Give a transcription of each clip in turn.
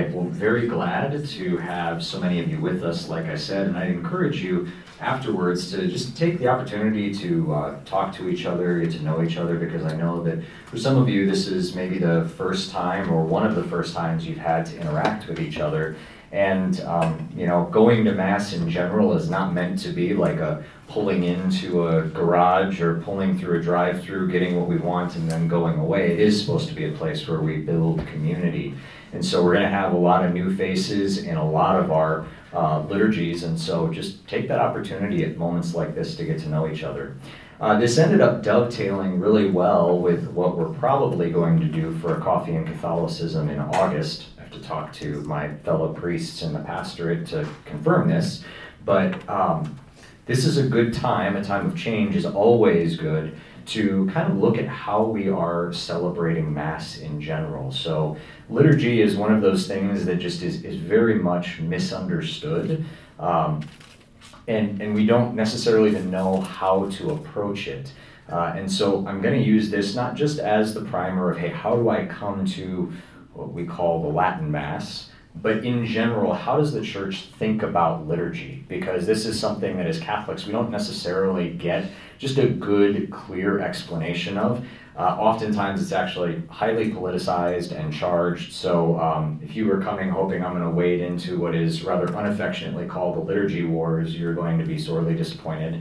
I'm very glad to have so many of you with us, like I said, and I encourage you afterwards to just take the opportunity to talk to each other, get to know each other, because I know that for some of you this is maybe the first time or one of the first times you've had to interact with each other. And going to Mass in general is not meant to be like a pulling into a garage or pulling through a drive-through, getting what we want and then going away. It is supposed to be a place where we build community. And so we're going to have a lot of new faces in a lot of our liturgies, and so just take that opportunity at moments like this to get to know each other. This ended up dovetailing really well with what we're probably going to do for a Coffee and Catholicism in August. I have to talk to my fellow priests in the pastorate to confirm this, but this is a good time. A time of change is always good to kind of look at how we are celebrating Mass in general. So liturgy is one of those things that just is very much misunderstood, and we don't necessarily even know how to approach it. And so I'm going to use this not just as the primer of, hey, how do I come to what we call the Latin Mass, but in general, how does the Church think about liturgy? Because this is something that as Catholics we don't necessarily get just a good, clear explanation of. Oftentimes it's actually highly politicized and charged, so if you were coming hoping I'm going to wade into what is rather unaffectionately called the liturgy wars, you're going to be sorely disappointed.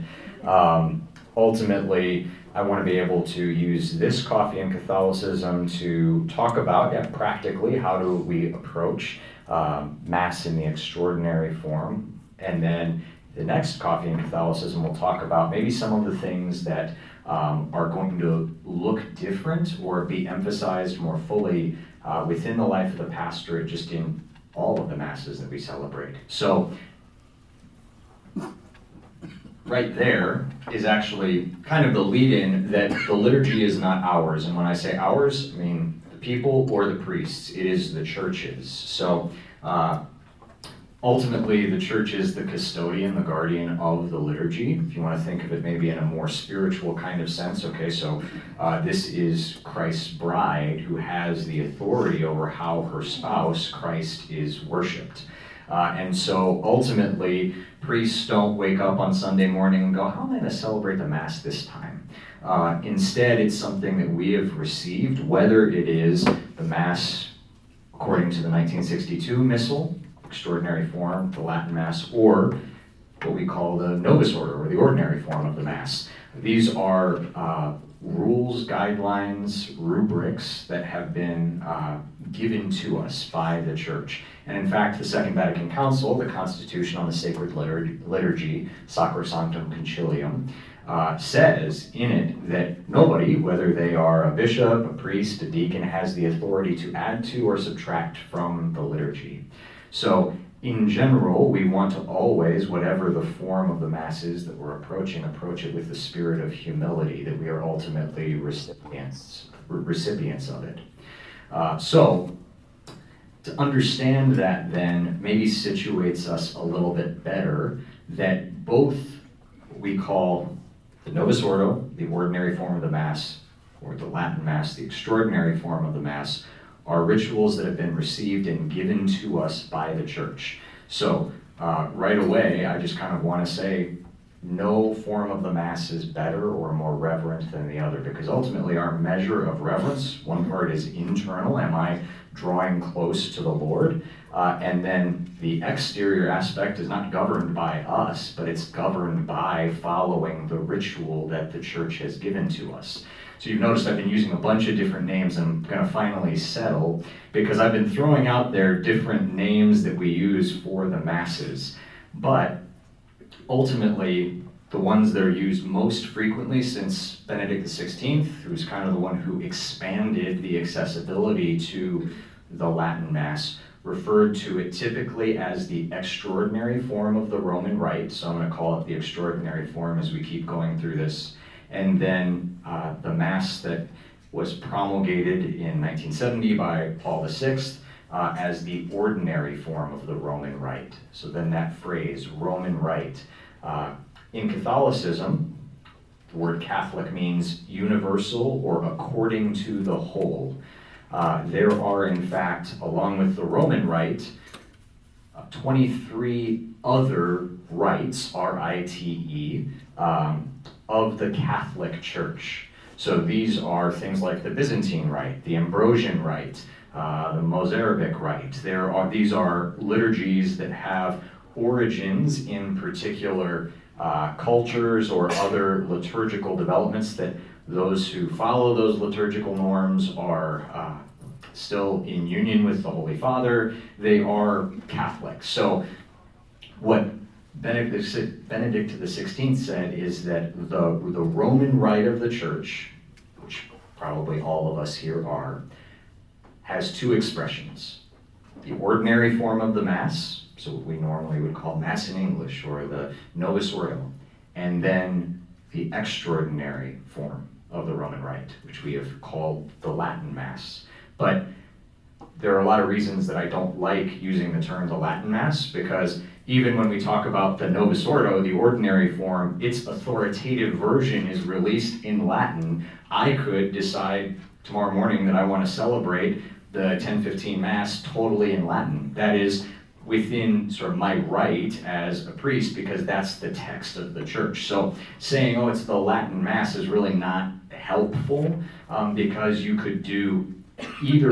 Ultimately, I want to be able to use this Coffee and Catholicism to talk about, practically, how do we approach Mass in the extraordinary form, and then the next Coffee and Catholicism will talk about maybe some of the things that are going to look different or be emphasized more fully within the life of the pastorate, just in all of the Masses that we celebrate. So right there is actually kind of the lead-in that the liturgy is not ours. And when I say ours, I mean the people or the priests. It is the Church's. So ultimately, the Church is the custodian, the guardian of the liturgy. If you want to think of it maybe in a more spiritual kind of sense, okay, so this is Christ's bride who has the authority over how her spouse, Christ, is worshipped. And so ultimately, priests don't wake up on Sunday morning and go, how am I going to celebrate the Mass this time? Instead, it's something that we have received, whether it is the Mass according to the 1962 Missal, extraordinary form, the Latin Mass, or what we call the Novus Ordo, or the ordinary form of the Mass. These are rules, guidelines, rubrics that have been given to us by the Church. And in fact, the Second Vatican Council, the Constitution on the Sacred Liturgy, Sacrosanctum Concilium, says in it that nobody, whether they are a bishop, a priest, a deacon, has the authority to add to or subtract from the liturgy. So in general, we want to always, whatever the form of the Mass is that we're approaching, approach it with the spirit of humility, that we are ultimately recipients of it. So to understand that then maybe situates us a little bit better that both what we call the Novus Ordo, the ordinary form of the Mass, or the Latin Mass, the extraordinary form of the Mass, are rituals that have been received and given to us by the Church. So right away, I just kind of want to say no form of the Mass is better or more reverent than the other, because ultimately our measure of reverence, one part is internal, am I drawing close to the Lord? And then the exterior aspect is not governed by us, but it's governed by following the ritual that the Church has given to us. So you've noticed I've been using a bunch of different names, and I'm going to finally settle, because I've been throwing out there different names that we use for the Masses. But ultimately, the ones that are used most frequently since Benedict XVI, who's kind of the one who expanded the accessibility to the Latin Mass, referred to it typically as the extraordinary form of the Roman Rite. So I'm going to call it the extraordinary form as we keep going through this. And then the Mass that was promulgated in 1970 by Paul VI as the ordinary form of the Roman Rite. So then that phrase, Roman Rite. In Catholicism, the word Catholic means universal or according to the whole. There are, in fact, along with the Roman Rite, 23 other rites, R-I-T-E, of the Catholic Church. So these are things like the Byzantine Rite, the Ambrosian Rite, the Mozarabic Rite. These are liturgies that have origins in particular cultures or other liturgical developments that those who follow those liturgical norms are still in union with the Holy Father. They are Catholic. So what Benedict XVI said is that the Roman Rite of the Church, which probably all of us here are, has two expressions. The ordinary form of the Mass, so what we normally would call Mass in English, or the Novus Ordo, and then the extraordinary form of the Roman Rite, which we have called the Latin Mass. But there are a lot of reasons that I don't like using the term the Latin Mass, because even when we talk about the Novus Ordo, the ordinary form, its authoritative version is released in Latin. I could decide tomorrow morning that I want to celebrate the 10:15 Mass totally in Latin. That is within sort of my right as a priest, because that's the text of the church. So saying, oh, it's the Latin Mass is really not helpful, because you could do either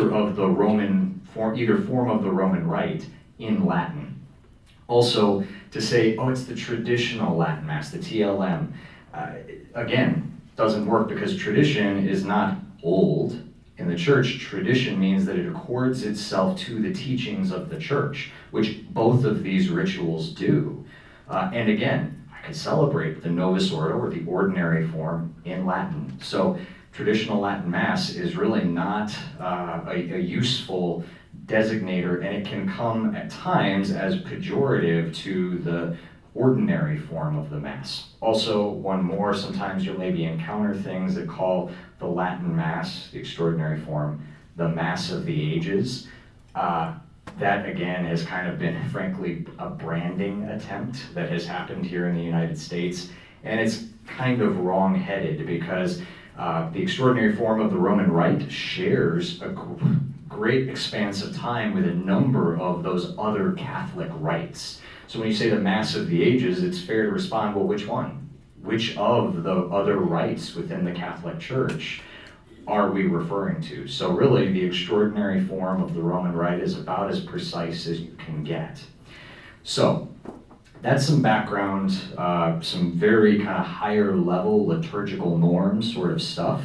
form of the Roman Rite in Latin. Also, to say, oh, it's the traditional Latin Mass, the TLM, again, doesn't work, because tradition is not old. In the church, tradition means that it accords itself to the teachings of the church, which both of these rituals do. And again, I can celebrate the Novus Ordo, or the ordinary form, in Latin. So traditional Latin Mass is really not a useful designator, and it can come at times as pejorative to the ordinary form of the Mass. Also, one more, sometimes you'll maybe encounter things that call the Latin Mass, the extraordinary form, the Mass of the Ages. That again has kind of been, frankly, a branding attempt that has happened here in the United States, and it's kind of wrong-headed, because the extraordinary form of the Roman Rite shares a great expanse of time with a number of those other Catholic rites. So when you say the Mass of the Ages, it's fair to respond, well, which one? Which of the other rites within the Catholic Church are we referring to? So really, the extraordinary form of the Roman Rite is about as precise as you can get. So that's some background, some very kind of higher level liturgical norms sort of stuff.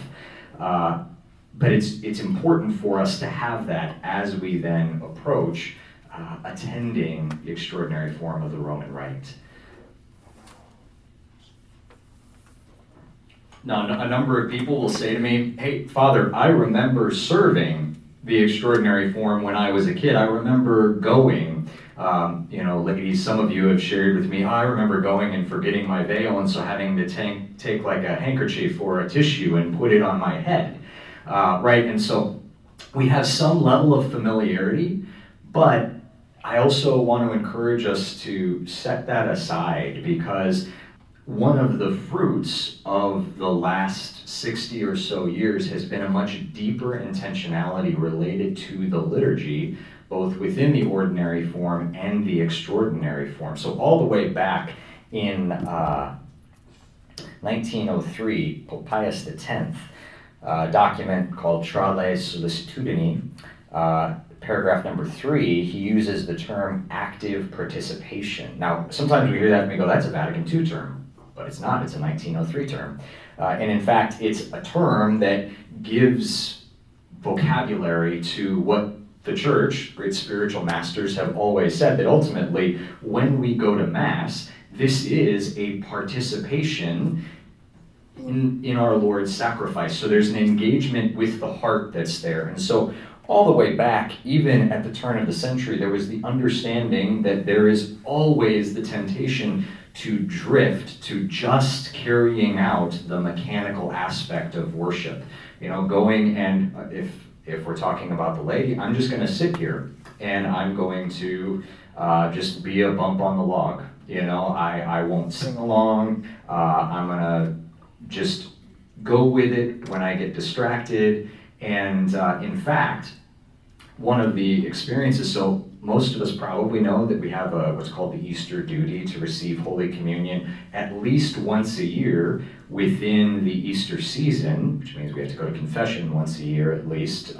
But it's important for us to have that as we then approach attending the extraordinary form of the Roman Rite. Now, a number of people will say to me, hey, Father, I remember serving the extraordinary form when I was a kid. I remember going, ladies, some of you have shared with me, I remember going and forgetting my veil, and so having to take like a handkerchief or a tissue and put it on my head, right? And so we have some level of familiarity, but I also want to encourage us to set that aside, because one of the fruits of the last 60 or so years has been a much deeper intentionality related to the liturgy, both within the ordinary form and the extraordinary form. So all the way back in 1903, Pope Pius X, a document called Tra le Sollecitudini, paragraph number 3, he uses the term active participation. Now, sometimes we hear that and we go, that's a Vatican II term. But it's not, it's a 1903 term. And in fact, it's a term that gives vocabulary to what the church, great spiritual masters, have always said, that ultimately, when we go to Mass, this is a participation in our Lord's sacrifice. So there's an engagement with the heart that's there. And so all the way back, even at the turn of the century, there was the understanding that there is always the temptation to drift to just carrying out the mechanical aspect of worship. Going and, if we're talking about the laity, I'm just going to sit here and I'm going to just be a bump on the log. I won't sing along. I'm going to just go with it when I get distracted. And in fact, one of the experiences, so most of us probably know that we have what's called the Easter duty to receive Holy Communion at least once a year within the Easter season, which means we have to go to confession once a year at least.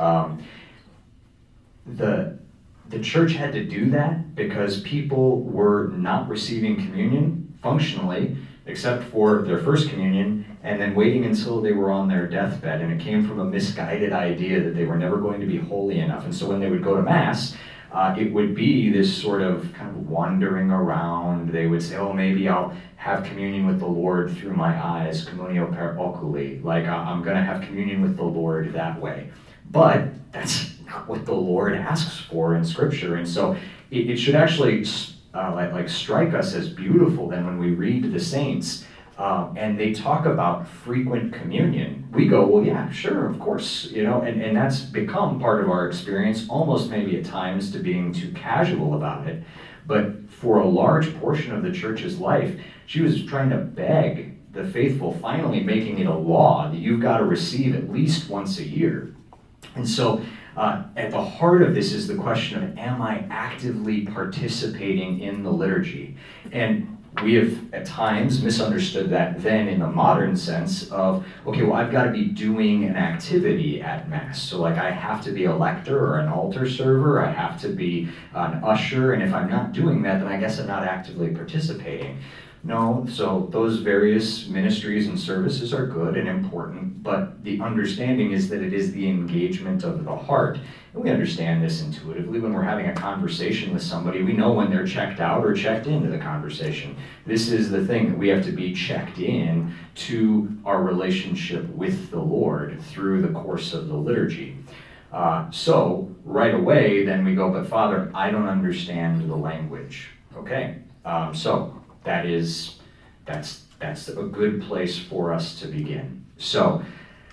The church had to do that because people were not receiving communion functionally, except for their first communion, and then waiting until they were on their deathbed. And it came from a misguided idea that they were never going to be holy enough. And so when they would go to Mass, it would be this sort of kind of wandering around. They would say, oh, maybe I'll have communion with the Lord through my eyes, communio per oculi, like I'm going to have communion with the Lord that way. But that's not what the Lord asks for in Scripture. And so it should actually like strike us as beautiful then when we read the saints and they talk about frequent communion. We go, well, yeah, sure, of course, and that's become part of our experience, almost maybe at times to being too casual about it. But for a large portion of the church's life, she was trying to beg the faithful, finally making it a law that you've got to receive at least once a year. And so at the heart of this is the question of, am I actively participating in the liturgy? And we have at times misunderstood that then in the modern sense of, okay, well, I've got to be doing an activity at Mass. So like I have to be a lector or an altar server, I have to be an usher, and if I'm not doing that, then I guess I'm not actively participating. No, so those various ministries and services are good and important, but the understanding is that it is the engagement of the heart. And we understand this intuitively when we're having a conversation with somebody. We know when they're checked out or checked into the conversation. This is the thing that we have to be checked in to our relationship with the Lord through the course of the liturgy. So right away, then we go, but Father, I don't understand the language. Okay, so that's a good place for us to begin. So,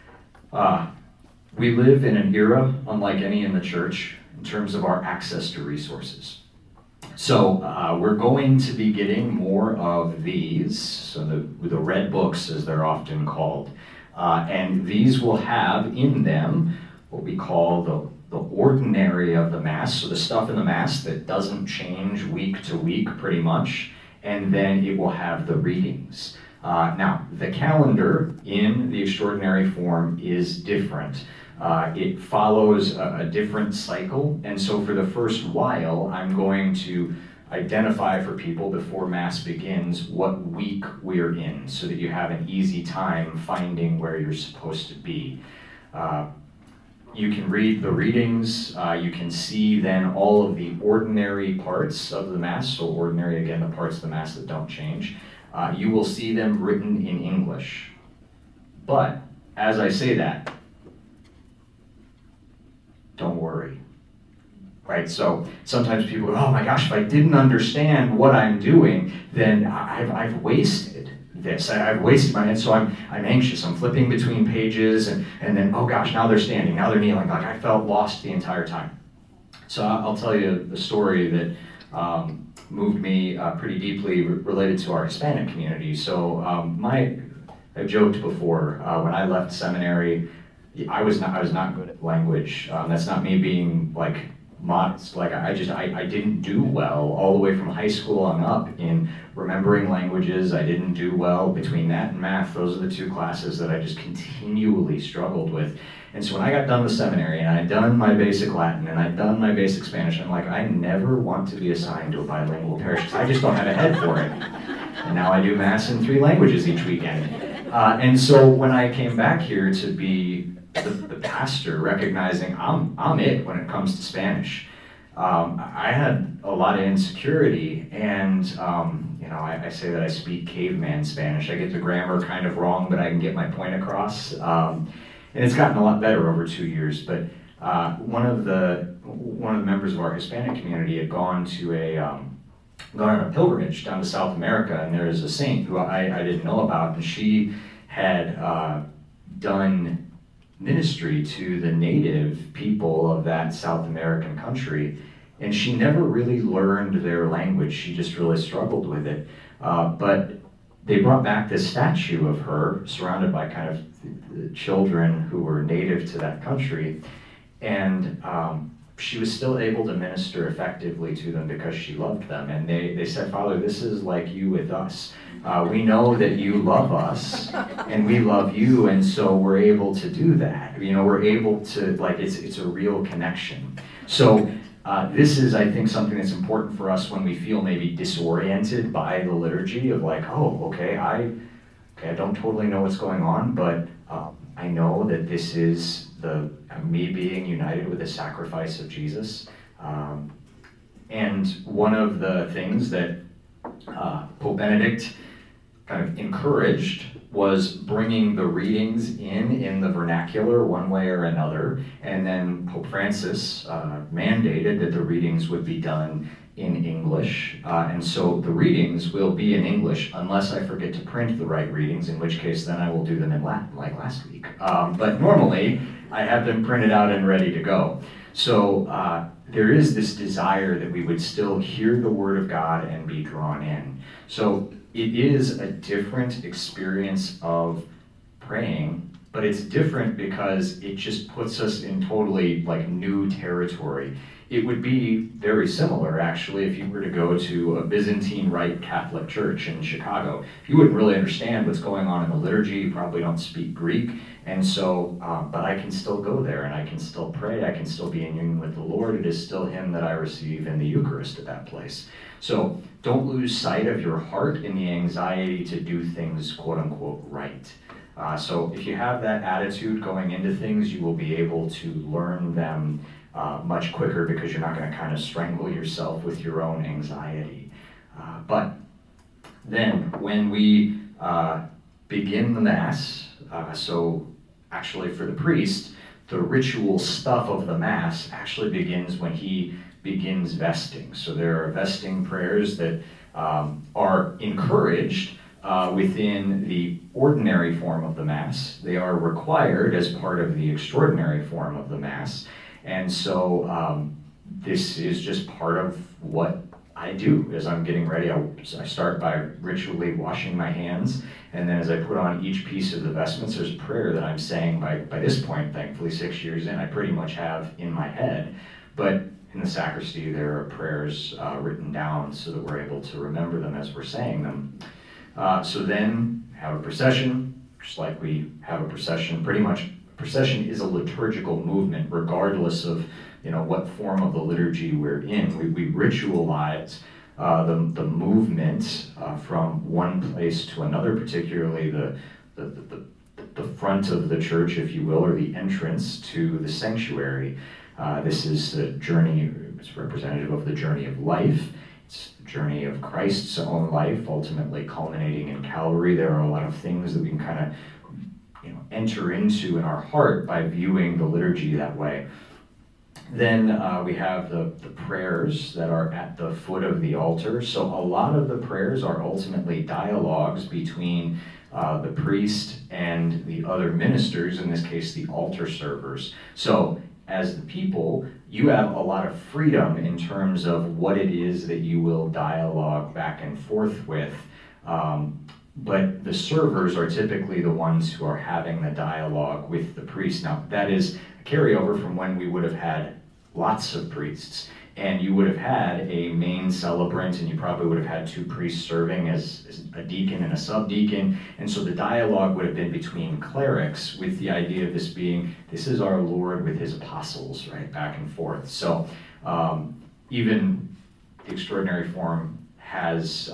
we live in an era unlike any in the church in terms of our access to resources. So, we're going to be getting more of these, so the red books as they're often called, and these will have in them what we call the ordinary of the Mass, so the stuff in the Mass that doesn't change week to week pretty much. And then it will have the readings. Now, the calendar in the extraordinary form is different. It follows a different cycle, and so for the first while, I'm going to identify for people before Mass begins what week we're in, so that you have an easy time finding where you're supposed to be. You can read the readings, you can see then all of the ordinary parts of the Mass, so ordinary, again, the parts of the Mass that don't change. You will see them written in English. But, as I say that, don't worry. Right, so sometimes people go, oh my gosh, if I didn't understand what I'm doing, then I've wasted this. I've wasted my head, so I'm anxious. I'm flipping between pages, and then, oh gosh, now they're standing, now they're kneeling. Like I felt lost the entire time. So I'll tell you the story that moved me pretty deeply related to our Hispanic community. So I've joked before, when I left seminary, I was not good at language. That's not me being like modest. Like I didn't do well all the way from high school on up in remembering languages. I didn't do well between that and math. Those are the two classes that I just continually struggled with. And so when I got done with seminary and I'd done my basic Latin and I'd done my basic Spanish, I'm like, I never want to be assigned to a bilingual parish because I just don't have a head for it. And now I do Mass in 3 languages each weekend. And so when I came back here to be the pastor, recognizing I'm it when it comes to Spanish, I had a lot of insecurity, and I say that I speak caveman Spanish. I get the grammar kind of wrong, but I can get my point across. And it's gotten a lot better over 2 years. But one of the members of our Hispanic community had gone on a pilgrimage down to South America, and there is a saint who I didn't know about, and she had done ministry to the native people of that South American country, and she never really learned their language. She just really struggled with it. But they brought back this statue of her surrounded by kind of the children who were native to that country. And she was still able to minister effectively to them because she loved them. And they said, Father, this is like you with us. We know that you love us and we love you, and so we're able to do that. We're able to, it's a real connection. So this is, I think, something that's important for us when we feel maybe disoriented by the liturgy of okay, I don't totally know what's going on, but I know that this is me being united with the sacrifice of Jesus. And one of the things that Pope Benedict kind of encouraged was bringing the readings in the vernacular one way or another, and then Pope Francis mandated that the readings would be done in English, and so the readings will be in English unless I forget to print the right readings, in which case then I will do them in Latin like last week. But normally I have them printed out and ready to go. So there is this desire that we would still hear the Word of God and be drawn in. So it is a different experience of praying, but it's different because it just puts us in totally new territory. It would be very similar, actually, if you were to go to a Byzantine Rite Catholic church in Chicago. You wouldn't really understand what's going on in the liturgy. You probably don't speak Greek. And so, but I can still go there and I can still pray. I can still be in union with the Lord. It is still Him that I receive in the Eucharist at that place. So don't lose sight of your heart in the anxiety to do things, quote unquote, right. So if you have that attitude going into things, you will be able to learn them much quicker because you're not going to kind of strangle yourself with your own anxiety. But then when we begin the Mass, so actually for the priest, the ritual stuff of the Mass actually begins when he begins vesting. So there are vesting prayers that are encouraged within the ordinary form of the Mass. They are required as part of the extraordinary form of the Mass. And so this is just part of what I do as I'm getting ready. I start by ritually washing my hands, and then as I put on each piece of the vestments, there's a prayer that I'm saying by this point, thankfully 6 years in, I pretty much have in my head. But in the sacristy, there are prayers written down so that we're able to remember them as we're saying them. So then have a procession, just like we have a procession. Pretty much, procession is a liturgical movement, regardless of what form of the liturgy we're in. We ritualize the movement from one place to another, particularly the front of the church, if you will, or the entrance to the sanctuary. This is the journey. It's representative of the journey of life. It's the journey of Christ's own life, ultimately culminating in Calvary. There are a lot of things that we can kind of enter into in our heart by viewing the liturgy that way. Then we have the prayers that are at the foot of the altar. So a lot of the prayers are ultimately dialogues between the priest and the other ministers, in this case the altar servers. So as the people, you have a lot of freedom in terms of what it is that you will dialogue back and forth with. But the servers are typically the ones who are having the dialogue with the priest. Now, that is a carryover from when we would have had lots of priests, and you would have had a main celebrant, and you probably would have had two priests serving as a deacon and a subdeacon, and so the dialogue would have been between clerics with the idea of this being, this is our Lord with his apostles, right, back and forth. So even the extraordinary form has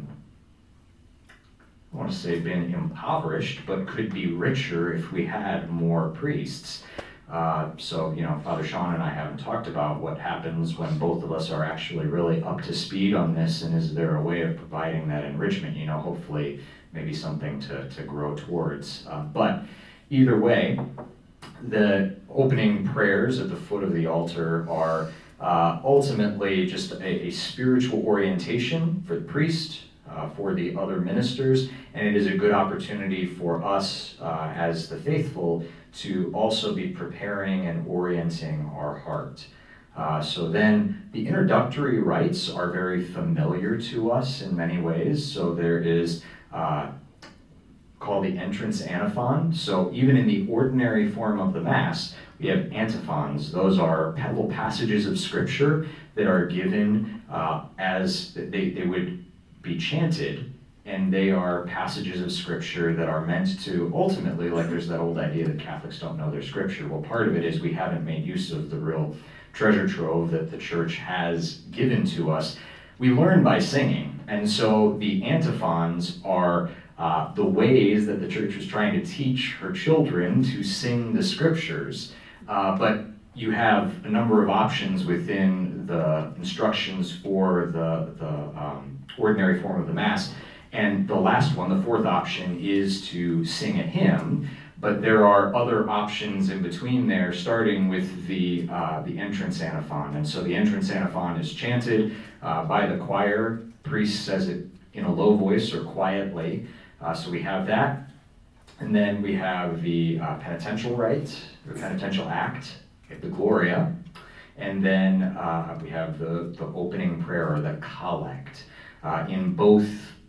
I want to say been impoverished, but could be richer if we had more priests. So, Father Sean and I haven't talked about what happens when both of us are actually really up to speed on this, and is there a way of providing that enrichment, hopefully maybe something to grow towards. But either way, the opening prayers at the foot of the altar are ultimately just a spiritual orientation for the priest, for the other ministers, and it is a good opportunity for us as the faithful to also be preparing and orienting our heart. So then the introductory rites are very familiar to us in many ways. So there is called the entrance antiphon. So even in the ordinary form of the Mass, we have antiphons. Those are little passages of Scripture that are given as they would be chanted, and they are passages of Scripture that are meant to ultimately, like there's that old idea that Catholics don't know their Scripture. Well, part of it is we haven't made use of the real treasure trove that the Church has given to us. We learn by singing, and so the antiphons are the ways that the Church was trying to teach her children to sing the Scriptures. But you have a number of options within the instructions for the ordinary form of the Mass. And the last one, the fourth option, is to sing a hymn. But there are other options in between there, starting with the entrance antiphon. And so the entrance antiphon is chanted by the choir. Priest says it in a low voice or quietly. So we have that. And then we have the penitential rite, the penitential act, the Gloria. And then we have the opening prayer, or the collect. In both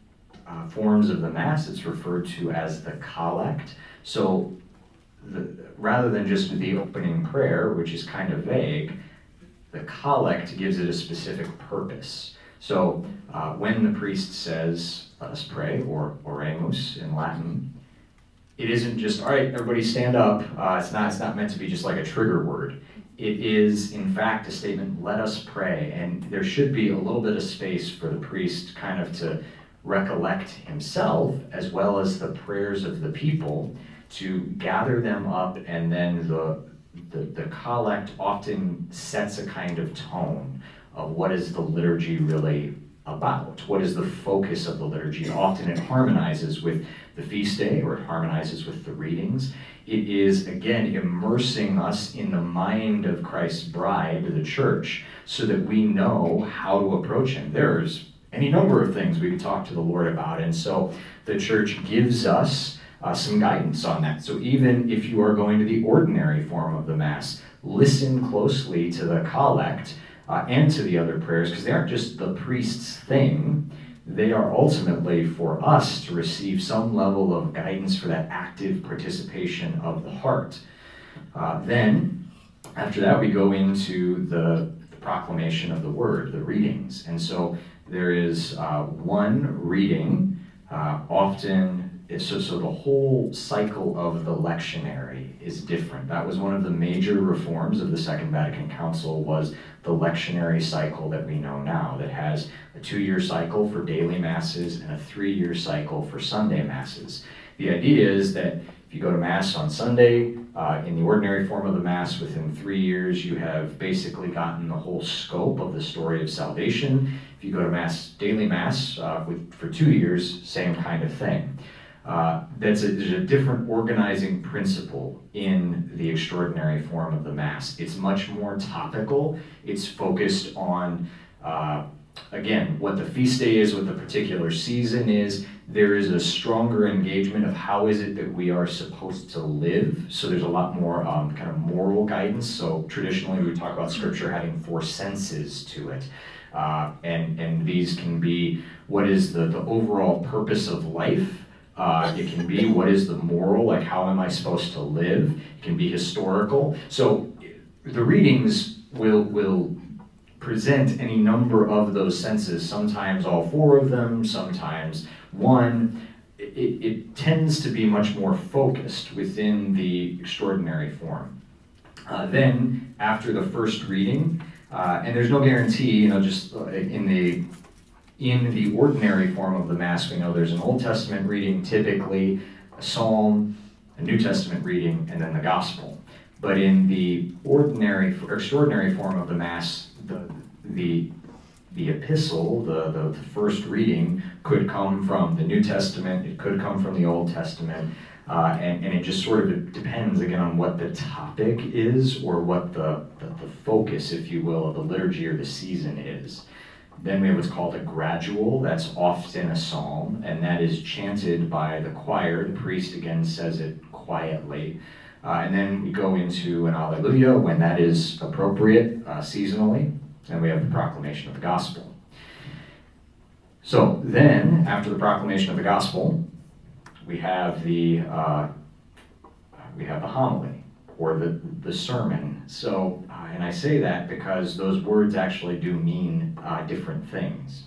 forms of the Mass, it's referred to as the collect. So rather than just the opening prayer, which is kind of vague, the collect gives it a specific purpose. So when the priest says, "Let us pray," or oremus in Latin, it isn't just, all right, everybody stand up. It's not meant to be just like a trigger word. It is, in fact, a statement, let us pray. And there should be a little bit of space for the priest kind of to recollect himself, as well as the prayers of the people, to gather them up, and then the collect often sets a kind of tone of what is the liturgy really about? What is the focus of the liturgy? Often it harmonizes with the feast day, or it harmonizes with the readings. It is, again, immersing us in the mind of Christ's bride, the Church, so that we know how to approach him. There's any number of things we could talk to the Lord about, and so the Church gives us some guidance on that. So even if you are going to the ordinary form of the Mass, listen closely to the collect and to the other prayers, because they aren't just the priest's thing. They are ultimately for us to receive some level of guidance for that active participation of the heart. Then, after that, we go into the proclamation of the Word, the readings. And so there is one reading, often. So the whole cycle of the lectionary is different. That was one of the major reforms of the Second Vatican Council, was the lectionary cycle that we know now, that has a 2-year cycle for daily masses and a 3-year cycle for Sunday masses. The idea is that if you go to Mass on Sunday, in the ordinary form of the Mass, within 3 years, you have basically gotten the whole scope of the story of salvation. If you go to Mass, daily Mass, for 2 years, same kind of thing. There's a different organizing principle in the extraordinary form of the Mass. It's much more topical. It's focused on, again, what the feast day is, what the particular season is. There is a stronger engagement of how is it that we are supposed to live. So there's a lot more kind of moral guidance. So traditionally we talk about Scripture having 4 senses to it. And these can be, what is the overall purpose of life? It can be, what is the moral, like how am I supposed to live? It can be historical. So the readings will present any number of those senses, sometimes all 4 of them, sometimes one. It tends to be much more focused within the extraordinary form. Then, after the first reading, and there's no guarantee, just in the ordinary form of the Mass, we know there's an Old Testament reading, typically a psalm, a New Testament reading, and then the Gospel. But in the extraordinary form of the Mass, the epistle, the first reading, could come from the New Testament, it could come from the Old Testament, and it just sort of depends, again, on what the topic is, or what the focus, if you will, of the liturgy or the season is. Then we have what's called a gradual. That's often a psalm, and that is chanted by the choir. The priest, again, says it quietly. And then we go into an Alleluia when that is appropriate, seasonally. And we have the proclamation of the gospel. So then, after the proclamation of the gospel, we have the homily, or the sermon. So, and I say that because those words actually do mean different things.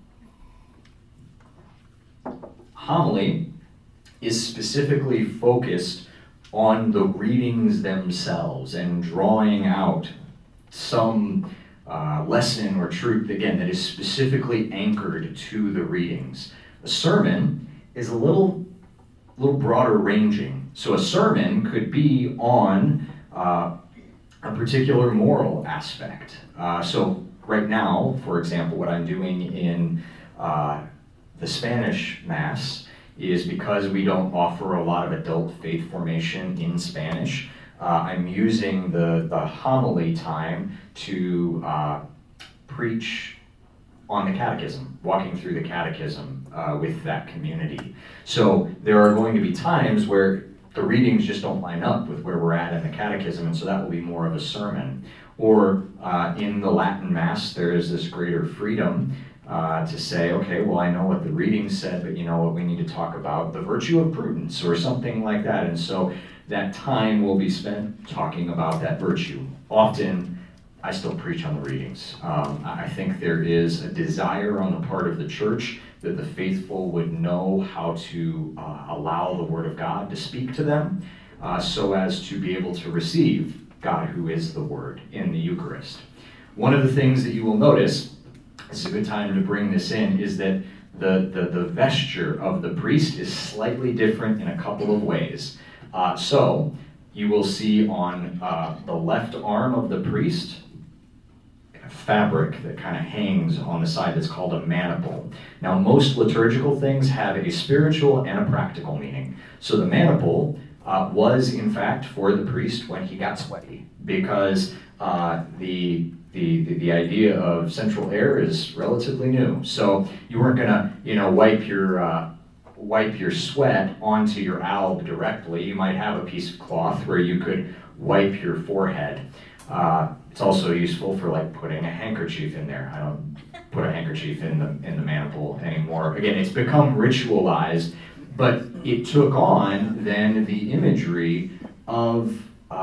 Homily is specifically focused on the readings themselves and drawing out some lesson or truth, again, that is specifically anchored to the readings. A sermon is a little broader ranging. So a sermon could be on a particular moral aspect. So right now, for example, what I'm doing in the Spanish Mass is, because we don't offer a lot of adult faith formation in Spanish, I'm using the homily time to preach on the catechism, walking through the catechism with that community. So there are going to be times where the readings just don't line up with where we're at in the catechism, and so that will be more of a sermon. Or in the Latin Mass, there is this greater freedom to say, okay, well, I know what the reading said, but you know what, we need to talk about the virtue of prudence or something like that. And so that time will be spent talking about that virtue. Often, I still preach on the readings. I think there is a desire on the part of the church that the faithful would know how to allow the Word of God to speak to them so as to be able to receive God, who is the Word, in the Eucharist. One of the things that you will notice, it's a good time to bring this in, is that the vesture of the priest is slightly different in a couple of ways. So you will see on the left arm of the priest a fabric that kind of hangs on the side that's called a maniple. Now, most liturgical things have a spiritual and a practical meaning. So the maniple was, in fact, for the priest when he got sweaty, because the idea of central air is relatively new. So you weren't gonna, wipe your sweat onto your alb directly. You might have a piece of cloth where you could wipe your forehead. It's also useful for like putting a handkerchief in there. I don't put a handkerchief in the maniple anymore. Again, it's become ritualized, but it took on then the imagery of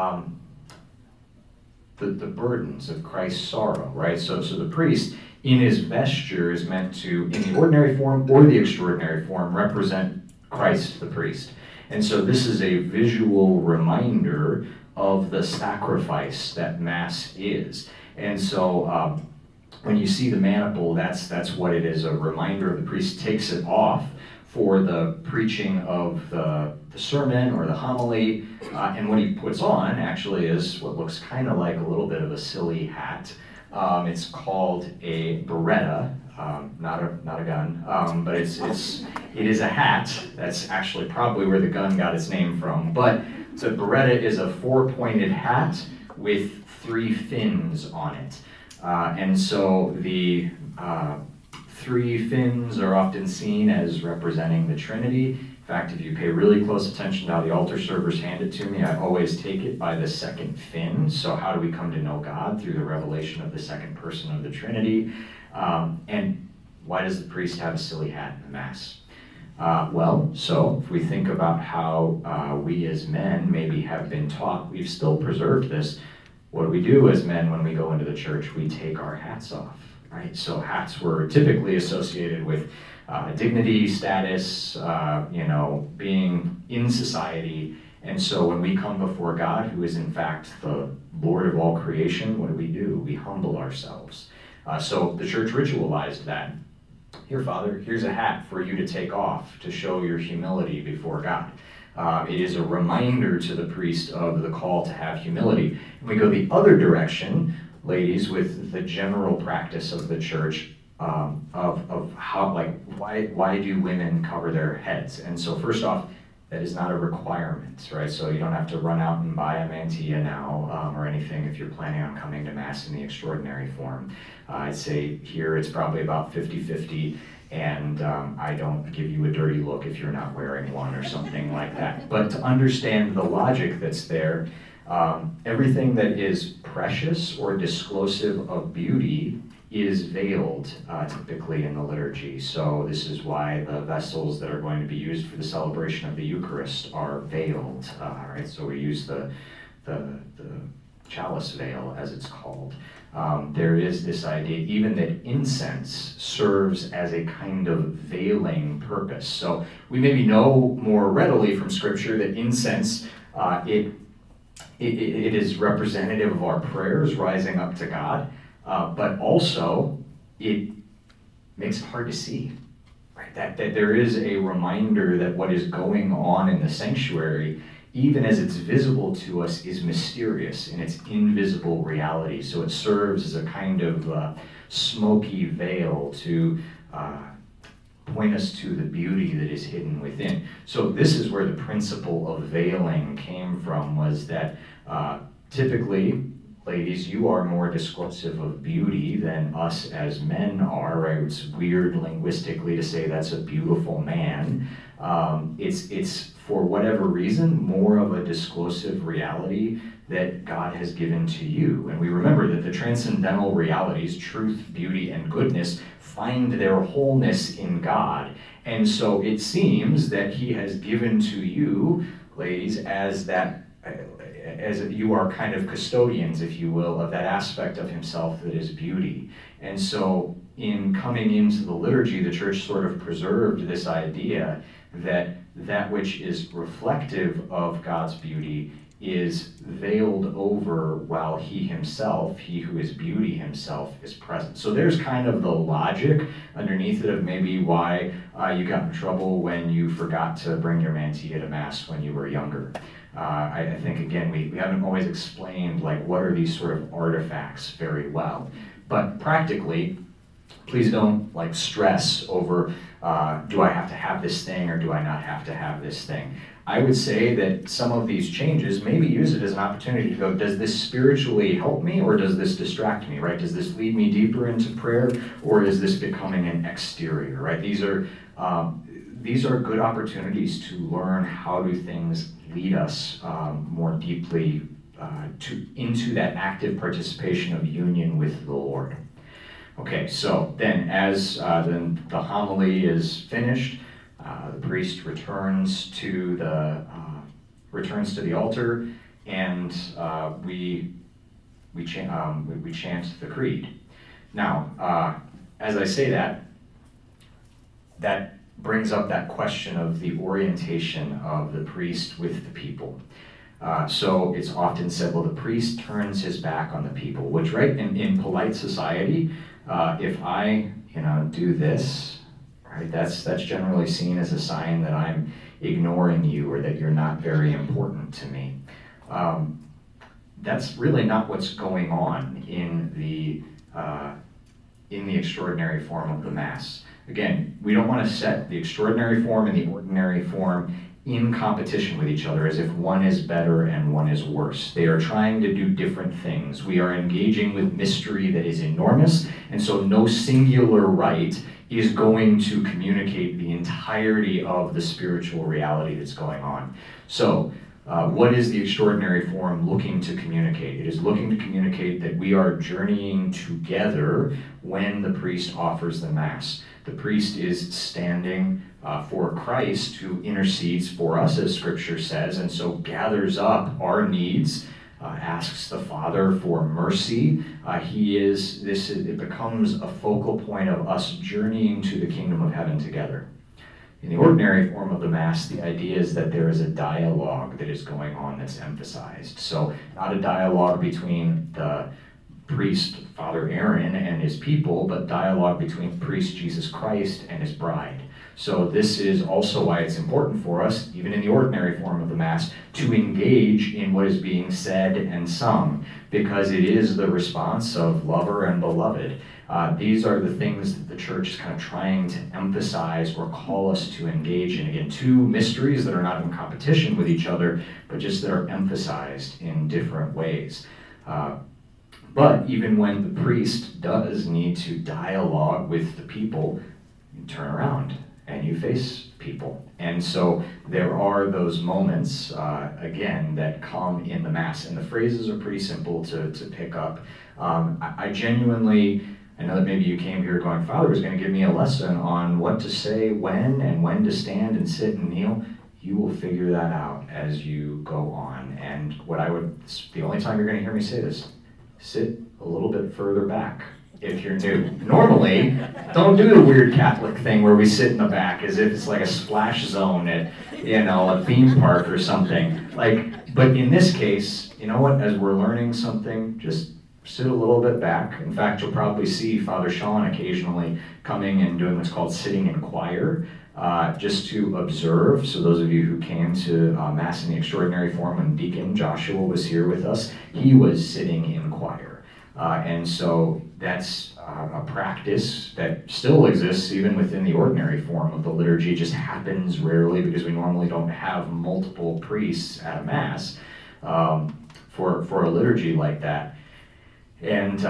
the burdens of Christ's sorrow, right? So the priest, in his vesture, is meant to, in the ordinary form or the extraordinary form, represent Christ the priest. And so this is a visual reminder of the sacrifice that Mass is. And so when you see the maniple, that's what it is, a reminder. The priest takes it off for the preaching of the sermon or the homily, and what he puts on actually is what looks kind of like a little bit of a silly hat. It's called a biretta, not a gun, but it is a hat. That's actually probably where the gun got its name from. But the biretta is a four-pointed hat with three fins on it, and so the three fins are often seen as representing the Trinity. In fact, if you pay really close attention to how the altar servers hand it to me, I always take it by the second fin. So how do we come to know God? Through the revelation of the second person of the Trinity. And why does the priest have a silly hat in the Mass? So if we think about how we as men maybe have been taught, we've still preserved this. What do we do as men when we go into the church? We take our hats off. Right? So hats were typically associated with dignity, status, being in society. And so when we come before God, who is in fact the Lord of all creation, what do? We humble ourselves. So the church ritualized that. Here, Father, here's a hat for you to take off to show your humility before God. It is a reminder to the priest of the call to have humility. And we go the other direction, ladies, with the general practice of the church of how, why do women cover their heads? And so first off, that is not a requirement, right? So you don't have to run out and buy a mantilla now or anything if you're planning on coming to Mass in the extraordinary form. I'd say here it's probably about 50-50, and I don't give you a dirty look if you're not wearing one or something like that. But to understand the logic that's there, everything that is precious or disclosive of beauty is veiled typically in the liturgy. So this is why the vessels that are going to be used for the celebration of the Eucharist are veiled. Right? So we use the chalice veil, as it's called. There is this idea even that incense serves as a kind of veiling purpose. So we maybe know more readily from Scripture that incense, it is representative of our prayers rising up to God, but also it makes it hard to see. Right? That there is a reminder that what is going on in the sanctuary, even as it's visible to us, is mysterious in its invisible reality. So it serves as a kind of smoky veil to point us to the beauty that is hidden within. So this is where the principle of veiling came from, was that typically, ladies, you are more discursive of beauty than us as men are, right? It's weird linguistically to say that's a beautiful man. It's for whatever reason, more of a disclosive reality that God has given to you. And we remember that the transcendental realities, truth, beauty, and goodness, find their wholeness in God. And so it seems that he has given to you, ladies, as you are kind of custodians, if you will, of that aspect of himself that is beauty. And so in coming into the liturgy, the church sort of preserved this idea that that which is reflective of God's beauty is veiled over while he himself, he who is beauty himself, is present. So there's kind of the logic underneath it of maybe why you got in trouble when you forgot to bring your mantilla to Mass when you were younger. I think, again, we haven't always explained like what are these sort of artifacts very well. But practically, please don't like stress over do I have to have this thing or do I not have to have this thing. I would say that some of these changes, maybe use it as an opportunity to go, does this spiritually help me or does this distract me, right? Does this lead me deeper into prayer or is this becoming an exterior, right? These are good opportunities to learn how do things lead us more deeply into that active participation of union with the Lord. Okay, so then as then the homily is finished, the priest returns to the altar, and we chant the creed. Now, as I say that brings up that question of the orientation of the priest with the people. So it's often said, well, the priest turns his back on the people, which, right, in polite society, if I, do this, right, that's generally seen as a sign that I'm ignoring you or that you're not very important to me. That's really not what's going on in the extraordinary form of the Mass. Again, we don't want to set the extraordinary form and the ordinary form in competition with each other as if one is better and one is worse. They are trying to do different things. We are engaging with mystery that is enormous, and so no singular rite is going to communicate the entirety of the spiritual reality that's going on. So, what is the extraordinary form looking to communicate? It is looking to communicate that we are journeying together when the priest offers the Mass. The priest is standing for Christ, who intercedes for us, as Scripture says, and so gathers up our needs, asks the Father for mercy. It becomes a focal point of us journeying to the kingdom of heaven together. In the ordinary form of the Mass, the idea is that there is a dialogue that is going on that's emphasized. So not a dialogue between the priest, Father Aaron, and his people, but dialogue between priest Jesus Christ and his bride. So this is also why it's important for us, even in the ordinary form of the Mass, to engage in what is being said and sung, because it is the response of lover and beloved. These are the things that the church is kind of trying to emphasize or call us to engage in. Again, two mysteries that are not in competition with each other, but just that are emphasized in different ways. But even when the priest does need to dialogue with the people, you turn around and you face people. And so there are those moments, again, that come in the Mass. And the phrases are pretty simple to pick up. I genuinely I know that maybe you came here going, Father was going to give me a lesson on what to say when and when to stand and sit and kneel. You will figure that out as you go on. And the only time you're going to hear me say this, sit a little bit further back if you're new. Normally, don't do the weird Catholic thing where we sit in the back as if it's like a splash zone at, a theme park or something. But in this case, you know what, as we're learning something, just sit a little bit back. In fact, you'll probably see Father Sean occasionally coming and doing what's called sitting in choir, just to observe. So those of you who came to Mass in the Extraordinary Form when Deacon Joshua was here with us, he was sitting in choir. And so that's a practice that still exists even within the ordinary form of the liturgy. It just happens rarely because we normally don't have multiple priests at a Mass for a liturgy like that. And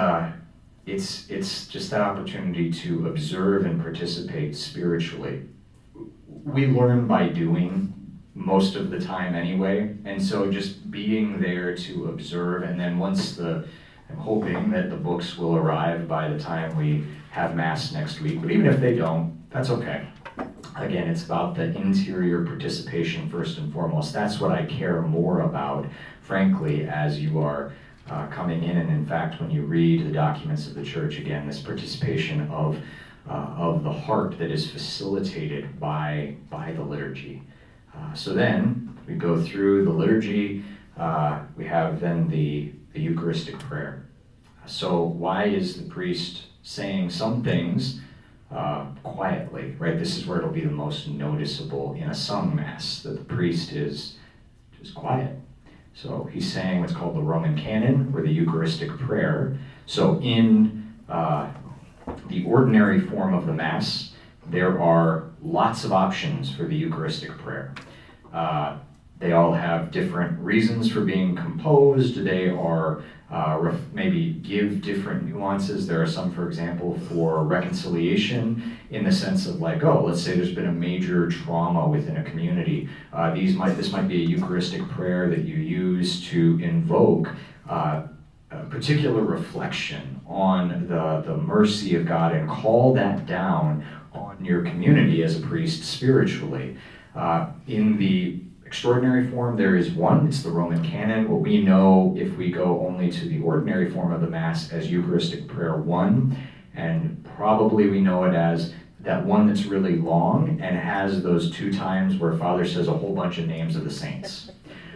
it's just that opportunity to observe and participate spiritually. We learn by doing most of the time anyway, and so just being there to observe, and then I'm hoping that the books will arrive by the time we have Mass next week, but even if they don't, that's okay. Again, it's about the interior participation first and foremost. That's what I care more about, frankly, as you are coming in, and in fact, when you read the documents of the Church, again, this participation of the heart that is facilitated by the liturgy. So then we go through the liturgy. We have then the Eucharistic prayer. So why is the priest saying some things quietly, right? This is where it'll be the most noticeable in a sung Mass, that the priest is just quiet. So he's saying what's called the Roman Canon, or the Eucharistic prayer. So in the ordinary form of the Mass, there are lots of options for the Eucharistic prayer. They all have different reasons for being composed. They are maybe give different nuances. There are some, for example, for reconciliation, in the sense of let's say there's been a major trauma within a community. This might be a Eucharistic prayer that you use to invoke a particular reflection on the mercy of God and call that down on your community as a priest spiritually. In the extraordinary form, there is one. It's the Roman Canon, what we know if we go only to the ordinary form of the Mass as Eucharistic Prayer 1, and probably we know it as that one that's really long and has those 2 times where Father says a whole bunch of names of the saints.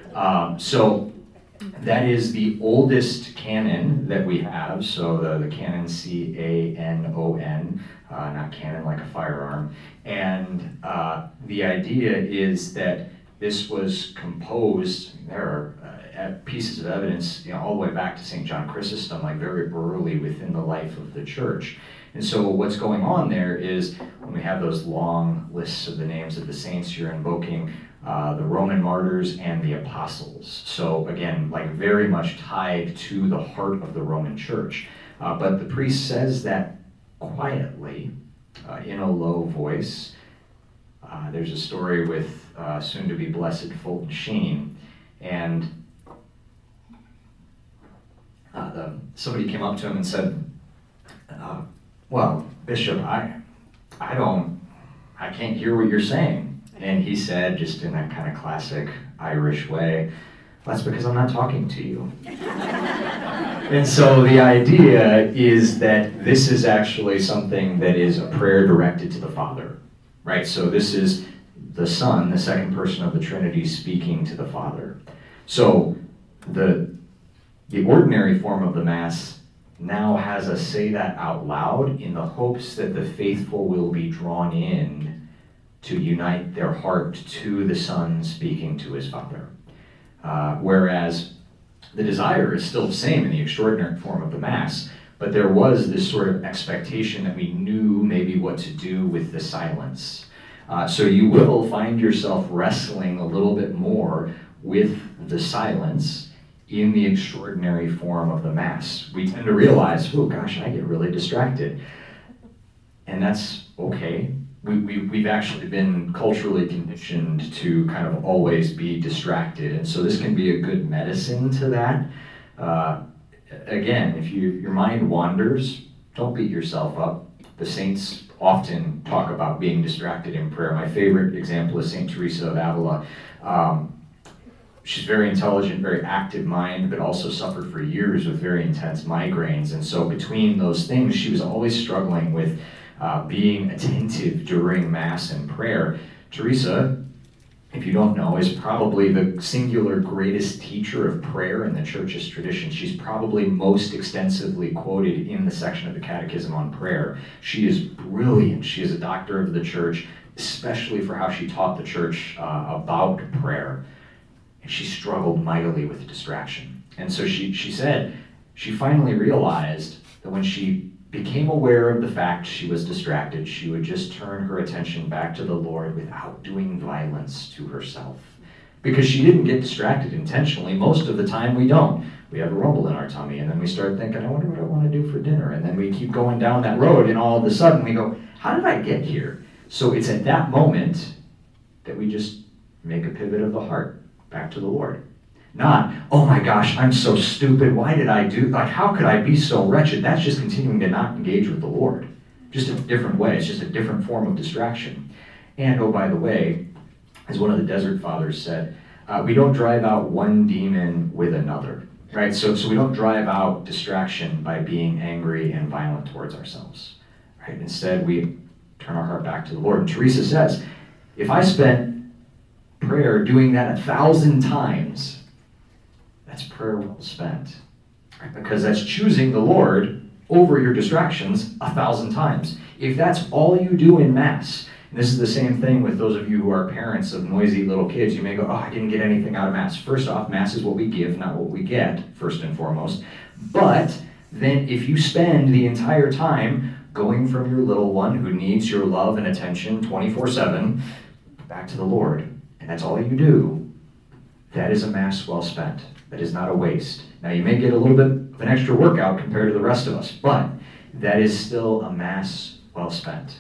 So that is the oldest canon that we have, so the canon C-A-N-O-N, not cannon like a firearm. And the idea is that this was composed, there are pieces of evidence all the way back to St. John Chrysostom, very early within the life of the Church. And so what's going on there is when we have those long lists of the names of the saints, you're invoking the Roman martyrs and the apostles. So again, very much tied to the heart of the Roman Church. But the priest says that quietly, in a low voice. There's a story with soon-to-be blessed Fulton Sheen, and somebody came up to him and said, well, Bishop, I can't hear what you're saying. And he said, just in that kind of classic Irish way, that's because I'm not talking to you. And so the idea is that this is actually something that is a prayer directed to the Father, right? So this is the Son, the second person of the Trinity, speaking to the Father. So the ordinary form of the Mass now has us say that out loud in the hopes that the faithful will be drawn in to unite their heart to the Son speaking to his Father. Whereas the desire is still the same in the extraordinary form of the Mass, but there was this sort of expectation that we knew maybe what to do with the silence. So you will find yourself wrestling a little bit more with the silence in the extraordinary form of the Mass. We tend to realize, oh gosh, I get really distracted. And that's okay. We've actually been culturally conditioned to kind of always be distracted, and so this can be a good medicine to that. Again, if your mind wanders, don't beat yourself up. The saints often talk about being distracted in prayer. My favorite example is St. Teresa of Avila. She's very intelligent, very active mind, but also suffered for years with very intense migraines. And so between those things, she was always struggling with being attentive during Mass and prayer. Teresa, if you don't know, is probably the singular greatest teacher of prayer in the Church's tradition. She's probably most extensively quoted in the section of the Catechism on prayer. She is brilliant. She is a doctor of the Church, especially for how she taught the Church about prayer. And she struggled mightily with distraction. And so she said she finally realized that when she became aware of the fact she was distracted, she would just turn her attention back to the Lord without doing violence to herself. Because she didn't get distracted intentionally. Most of the time we don't. We have a rumble in our tummy, and then we start thinking, I wonder what I want to do for dinner. And then we keep going down that road, and all of a sudden we go, how did I get here? So it's at that moment that we just make a pivot of the heart back to the Lord. Not, oh my gosh, I'm so stupid. Why did I do, how could I be so wretched? That's just continuing to not engage with the Lord. Just a different way. It's just a different form of distraction. And, oh, by the way, as one of the Desert Fathers said, we don't drive out one demon with another, right? So we don't drive out distraction by being angry and violent towards ourselves, right? Instead, we turn our heart back to the Lord. And Teresa says, if I spent prayer doing that 1,000 times, that's prayer well spent. Right? Because that's choosing the Lord over your distractions 1,000 times. If that's all you do in Mass, and this is the same thing with those of you who are parents of noisy little kids, you may go, oh, I didn't get anything out of Mass. First off, Mass is what we give, not what we get, first and foremost. But then if you spend the entire time going from your little one who needs your love and attention 24/7 back to the Lord, and that's all you do, that is a Mass well spent. That is not a waste. Now, you may get a little bit of an extra workout compared to the rest of us, but that is still a Mass well spent.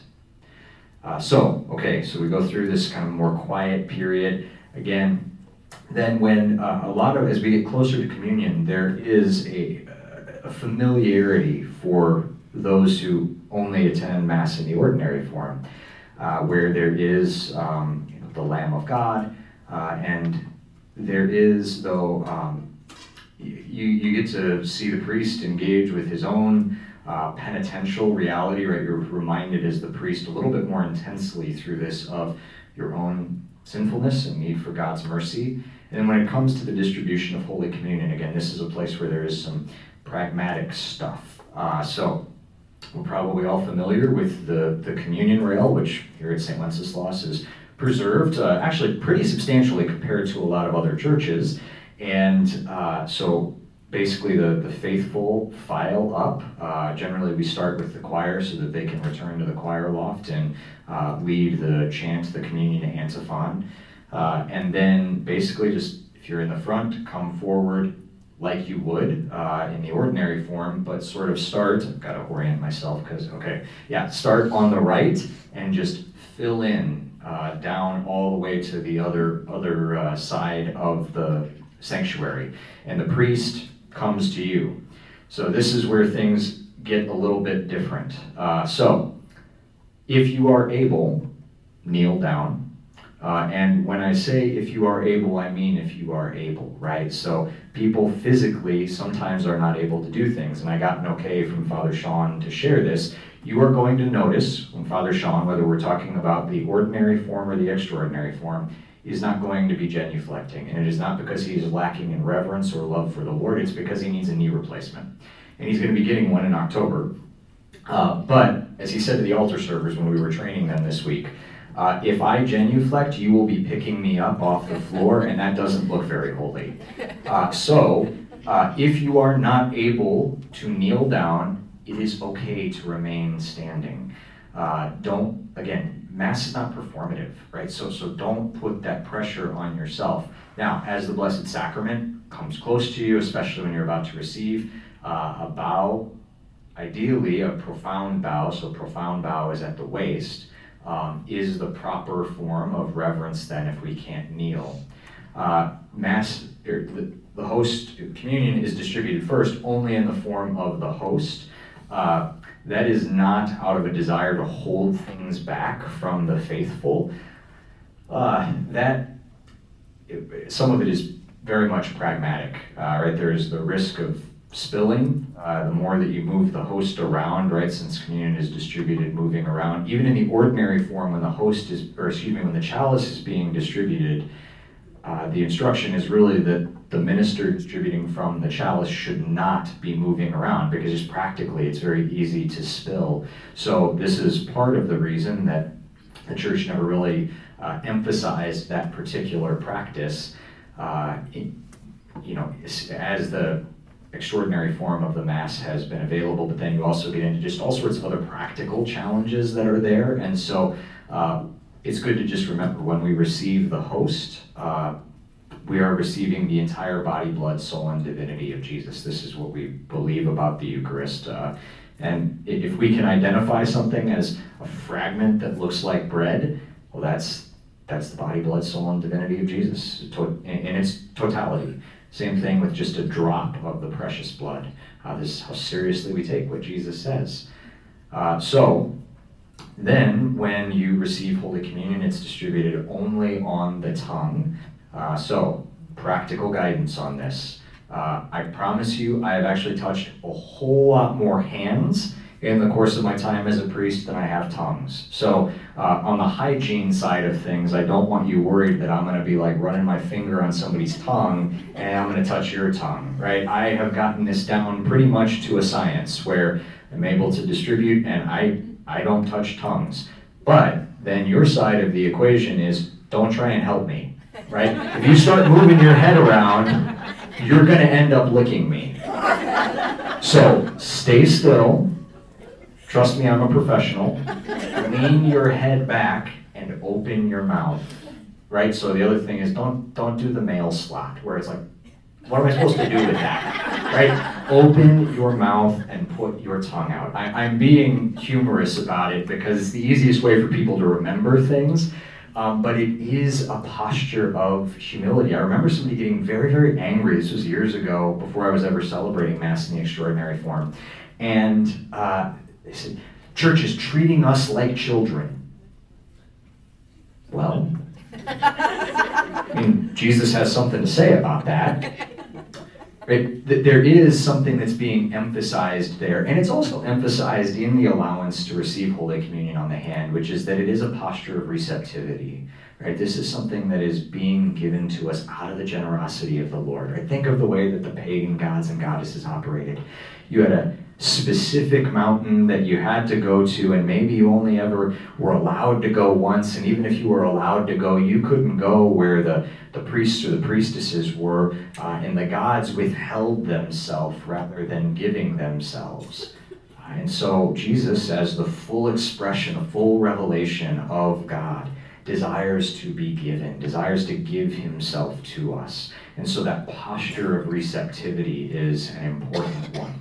So we go through this kind of more quiet period. Again, then when as we get closer to communion, there is a familiarity for those who only attend Mass in the ordinary form, where there is the Lamb of God, and there is, though, you get to see the priest engage with his own penitential reality, right? You're reminded as the priest a little bit more intensely through this of your own sinfulness and need for God's mercy. And then when it comes to the distribution of Holy Communion, again, this is a place where there is some pragmatic stuff. So we're probably all familiar with the communion rail, which here at St. Wenceslas is preserved actually pretty substantially compared to a lot of other churches. And so basically the faithful file up. Generally we start with the choir so that they can return to the choir loft and lead the chant, the communion antiphon. And then basically just, if you're in the front, come forward like you would in the ordinary form, but sort of start, I've got to orient myself because, start on the right and just fill in down all the way to the other side of the sanctuary. And the priest comes to you. So this is where things get a little bit different. So if you are able, kneel down. And when I say if you are able, I mean if you are able, right? So people physically sometimes are not able to do things. And I got an okay from Father Sean to share this. You are going to notice when Father Sean, whether we're talking about the ordinary form or the extraordinary form, is not going to be genuflecting. And it is not because he is lacking in reverence or love for the Lord. It's because he needs a knee replacement. And he's going to be getting one in October. But as he said to the altar servers when we were training them this week, if I genuflect, you will be picking me up off the floor, and that doesn't look very holy. So if you are not able to kneel down, it is okay to remain standing. Mass is not performative, right? So don't put that pressure on yourself. Now, as the Blessed Sacrament comes close to you, especially when you're about to receive, a bow, ideally a profound bow, so profound bow is at the waist, is the proper form of reverence then if we can't kneel. Mass, the host communion is distributed first only in the form of the host. that is not out of a desire to hold things back from the faithful. Some of it is very much pragmatic, right? There's the risk of spilling. The more that you move the host around, right, since communion is distributed moving around, even in the ordinary form when when the chalice is being distributed, the instruction is really that the minister distributing from the chalice should not be moving around, because just practically it's very easy to spill. So this is part of the reason that the church never really emphasized that particular practice, as the extraordinary form of the Mass has been available, but then you also get into just all sorts of other practical challenges that are there. And so it's good to just remember, when we receive the host, we are receiving the entire body, blood, soul, and divinity of Jesus. This is what we believe about the Eucharist. And if we can identify something as a fragment that looks like bread, well, that's the body, blood, soul, and divinity of Jesus in its totality. Same thing with just a drop of the precious blood. This is how seriously we take what Jesus says. So then, when you receive Holy Communion, it's distributed only on the tongue. So, practical guidance on this. I promise you, I have actually touched a whole lot more hands in the course of my time as a priest than I have tongues. So, on the hygiene side of things, I don't want you worried that I'm going to be like running my finger on somebody's tongue and I'm going to touch your tongue, right? I have gotten this down pretty much to a science where I'm able to distribute, and I don't touch tongues. But then your side of the equation is, don't try and help me. Right? If you start moving your head around, you're going to end up licking me. So stay still. Trust me, I'm a professional. Lean your head back and open your mouth. Right? So the other thing is, don't do the male slot, where it's like, what am I supposed to do with that? Right? Open your mouth and put your tongue out. I'm being humorous about it because it's the easiest way for people to remember things. But it is a posture of humility. I remember somebody getting very, very angry. This was years ago, before I was ever celebrating Mass in the extraordinary form. And they said, "Church is treating us like children." Well, I mean, Jesus has something to say about that. Right? There is something that's being emphasized there, and it's also emphasized in the allowance to receive Holy Communion on the hand, which is that it is a posture of receptivity. Right? This is something that is being given to us out of the generosity of the Lord. Right? Think of the way that the pagan gods and goddesses operated. You had a specific mountain that you had to go to, and maybe you only ever were allowed to go once, and even if you were allowed to go, you couldn't go where the priests or the priestesses were, and the gods withheld themselves rather than giving themselves. And so Jesus, as the full expression, the full revelation of God, desires to be given, desires to give himself to us. And so that posture of receptivity is an important one.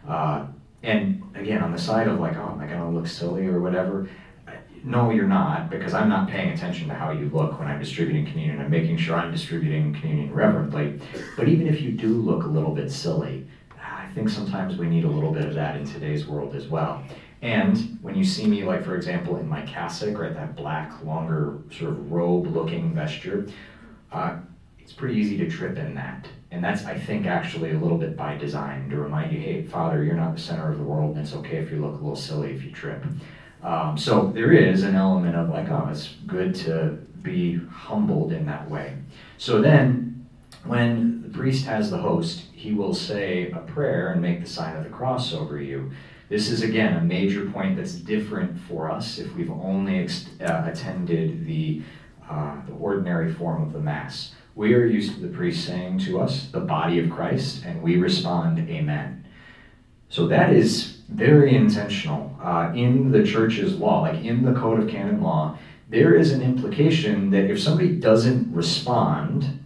And again, on the side of like, oh, am I going to look silly or whatever? No, you're not, because I'm not paying attention to how you look when I'm distributing communion. I'm making sure I'm distributing communion reverently. But even if you do look a little bit silly, I think sometimes we need a little bit of that in today's world as well. And when you see me, like, for example, in my cassock, right, that black, longer, sort of robe-looking vesture, it's pretty easy to trip in that. And that's, I think, actually a little bit by design, to remind you, hey, Father, you're not the center of the world, and it's okay if you look a little silly if you trip. So there is an element of like, oh, it's good to be humbled in that way. So then, when the priest has the host, he will say a prayer and make the sign of the cross over you. This is, again, a major point that's different for us if we've only attended the ordinary form of the Mass. We are used to the priest saying to us, the body of Christ, and we respond, amen. So that is very intentional. In the church's law, like in the Code of Canon Law, there is an implication that if somebody doesn't respond,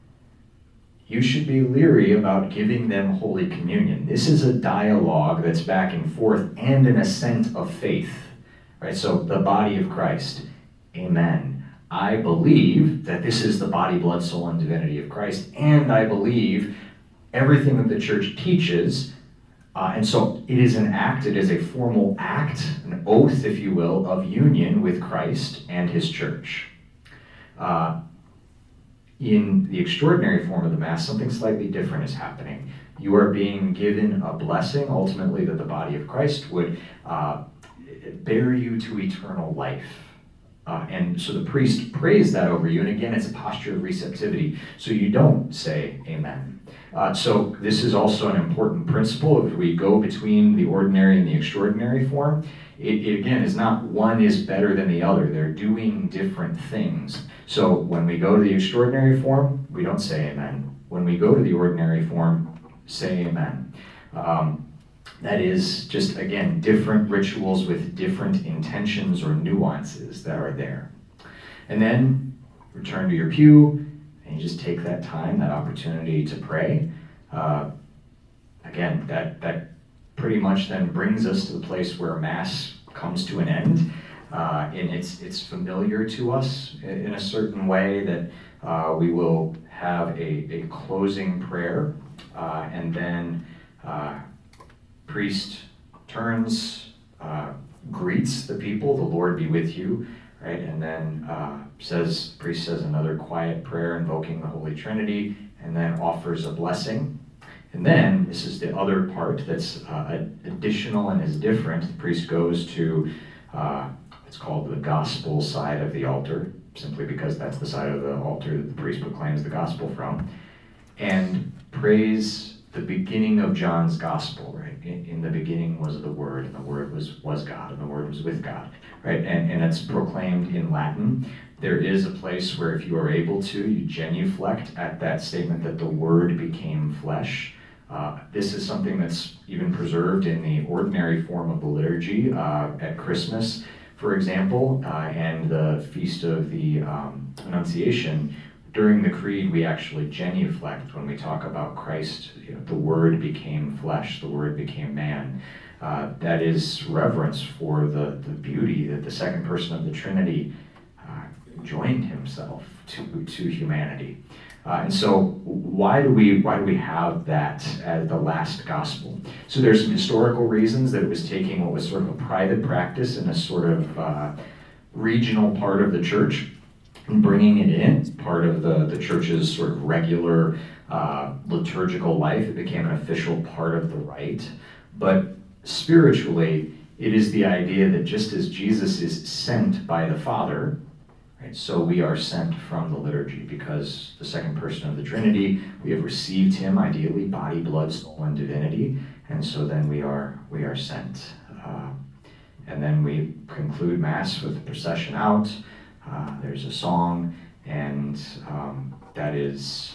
you should be leery about giving them Holy Communion. This is a dialogue that's back and forth and an assent of faith. Right? So the body of Christ, amen. I believe that this is the body, blood, soul, and divinity of Christ, and I believe everything that the church teaches And so it is an act, it is a formal act, an oath, if you will, of union with Christ and his church. In the extraordinary form of the Mass, something slightly different is happening. You are being given a blessing, ultimately, that the body of Christ would bear you to eternal life. And so the priest prays that over you, and again, it's a posture of receptivity. So you don't say amen. So this is also an important principle. If we go between the ordinary and the extraordinary form, it again is not one is better than the other. They're doing different things. So when we go to the extraordinary form, we don't say amen. When we go to the ordinary form, say amen. That is just, again, different rituals with different intentions or nuances that are there. And then return to your pew, and you just take that time, that opportunity to pray. Again, that pretty much then brings us to the place where Mass comes to an end. And it's familiar to us in a certain way that we will have a closing prayer, and then priest turns, greets the people, the Lord be with you, right? And then priest says another quiet prayer invoking the Holy Trinity, and then offers a blessing. And then, this is the other part that's additional and is different. The priest goes to, it's called the gospel side of the altar, simply because that's the side of the altar that the priest proclaims the gospel from, and prays the beginning of John's gospel, right? In the beginning was the Word, and the Word was God, and the Word was with God, right? And it's proclaimed in Latin. There is a place where, if you are able to, you genuflect at that statement that the Word became flesh. This is something that's even preserved in the ordinary form of the liturgy at Christmas, for example, and the Feast of the Annunciation. During the Creed, we actually genuflect when we talk about Christ. The Word became flesh, the Word became man. That is reverence for the beauty that the second person of the Trinity joined himself to humanity. And so why do we have that as the last gospel? So there's some historical reasons that it was taking what was sort of a private practice in a sort of regional part of the church and bringing it in as part of the church's sort of regular liturgical life. It became an official part of the rite. But spiritually, it is the idea that just as Jesus is sent by the Father, right, so we are sent from the liturgy, because the second person of the Trinity, we have received him, ideally, body, blood, soul, and divinity, and so then we are sent. And then we conclude Mass with the procession out. There's a song, and that is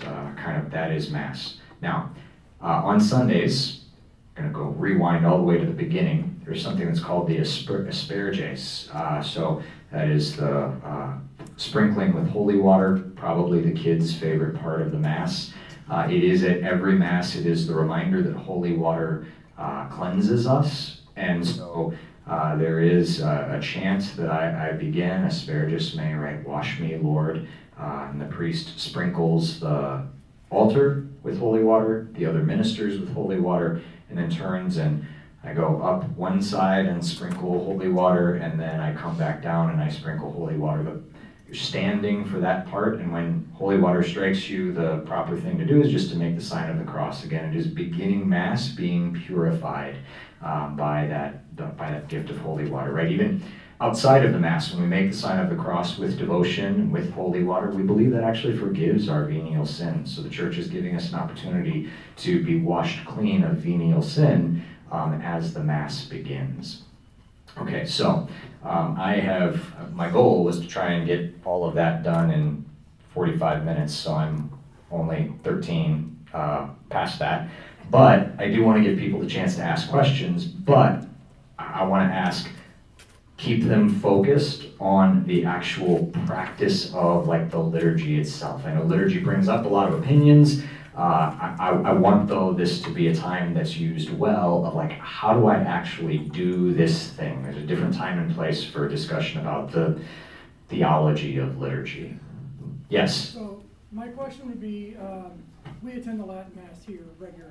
Mass. Now, on Sundays, I'm going to go rewind all the way to the beginning. There's something that's called the asperges. So that is the sprinkling with holy water, probably the kids' favorite part of the Mass. It is at every Mass, it is the reminder that holy water cleanses us. And so there is a chant that I begin, Asperges me, right? Wash me, Lord. And the priest sprinkles the altar with holy water, the other ministers with holy water, and then turns and I go up one side and sprinkle holy water, and then I come back down and I sprinkle holy water. But you're standing for that part, and when holy water strikes you, the proper thing to do is just to make the sign of the cross. Again, it is beginning Mass being purified by that gift of holy water, right? Even outside of the Mass, when we make the sign of the cross with devotion, with holy water, we believe that actually forgives our venial sins. So the Church is giving us an opportunity to be washed clean of venial sin as the Mass begins. Okay, so my goal was to try and get all of that done in 45 minutes, so I'm only 13 past that. But I do want to give people the chance to ask questions, but I want to ask, keep them focused on the actual practice of the liturgy itself. I know liturgy brings up a lot of opinions. I want, though, this to be a time that's used well of how do I actually do this thing? There's a different time and place for a discussion about the theology of liturgy. Yes? So my question would be, we attend the Latin Mass here regularly.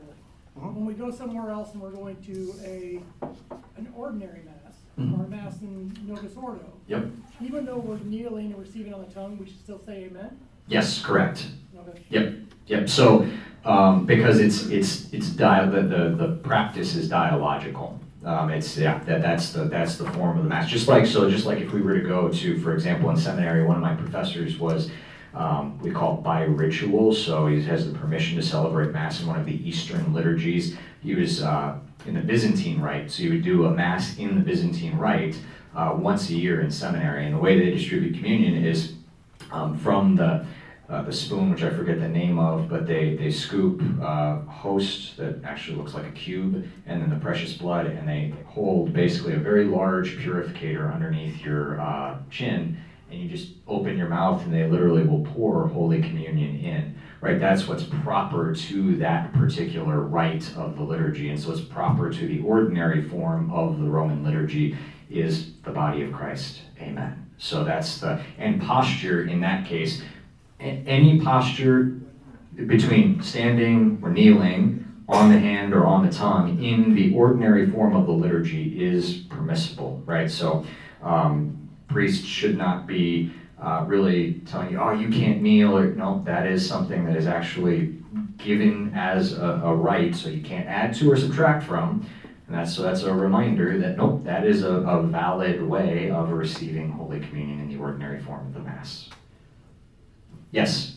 When we go somewhere else and we're going to an ordinary mass, or a mass in Novus Ordo, Yep. even though we're kneeling and receiving on the tongue, we should still say amen? Yes, correct. Okay. Yep. So because the practice is dialogical. That's the form of the mass. Just like if we were to go to, for example, in seminary, one of my professors was we call it by ritual. So he has the permission to celebrate mass in one of the Eastern liturgies. He was in the Byzantine Rite, so you would do a mass in the Byzantine Rite once a year in seminary. And the way they distribute communion is from the spoon, which I forget the name of, but they scoop host that actually looks like a cube, and then the precious blood, and they hold basically a very large purificator underneath your chin, and you just open your mouth, and they literally will pour Holy Communion in. Right, that's what's proper to that particular rite of the liturgy, and so it's proper to the ordinary form of the Roman liturgy is the body of Christ. Amen. So and posture in that case, any posture between standing or kneeling, on the hand or on the tongue, in the ordinary form of the liturgy is permissible, right? So priests should not be really telling you, oh, you can't kneel, or no, that is something that is actually given as a right, so you can't add to or subtract from. And that's a reminder that, nope, that is a valid way of receiving Holy Communion in the ordinary form of the Mass. Yes?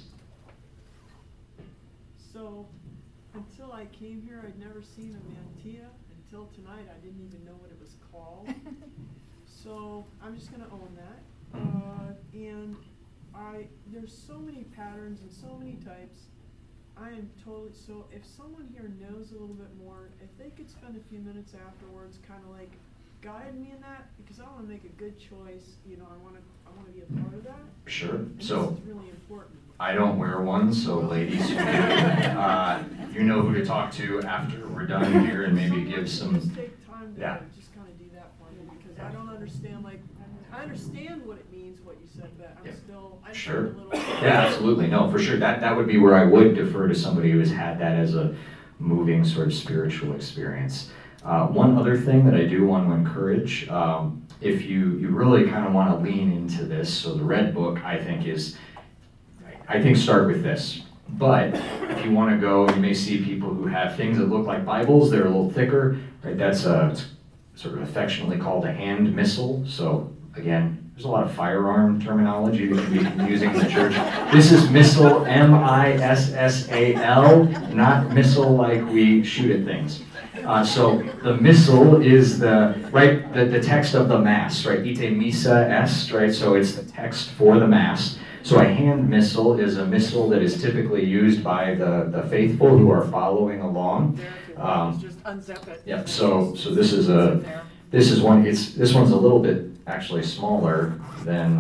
So, until I came here, I'd never seen a mantilla. Until tonight, I didn't even know what it was called. So, I'm just going to own that. And there's so many patterns and so many types. I am totally, so if someone here knows a little bit more, if they could spend a few minutes afterwards kind of like guide me in that, because I want to make a good choice, I want to be a part of that. Sure. And so this is really important. I don't wear one, so ladies, you know who to talk to after we're done here, and maybe give some. Just take time to just kind of do that for me, because I don't understand. I understand what it means, what you said, but I'm still Sure. a little. Yeah, absolutely. No, for sure. That would be where I would defer to somebody who has had that as a moving sort of spiritual experience. One other thing that I do want to encourage, if you really kind of want to lean into this, so the Red Book, I think start with this. But if you want to go, you may see people who have things that look like Bibles. They're a little thicker, right? That's it's sort of affectionately called a hand missal. So again, there's a lot of firearm terminology that can be confusing in the church. This is missal, M-I-S-S-A-L, not missile like we shoot at things. So the missal is the text of the Mass, right? Ite missa est, right? So it's the text for the Mass. So a hand missal is a missal that is typically used by the faithful who are following along. Just unzip it. Yep. So this is one. This one's a little bit actually smaller than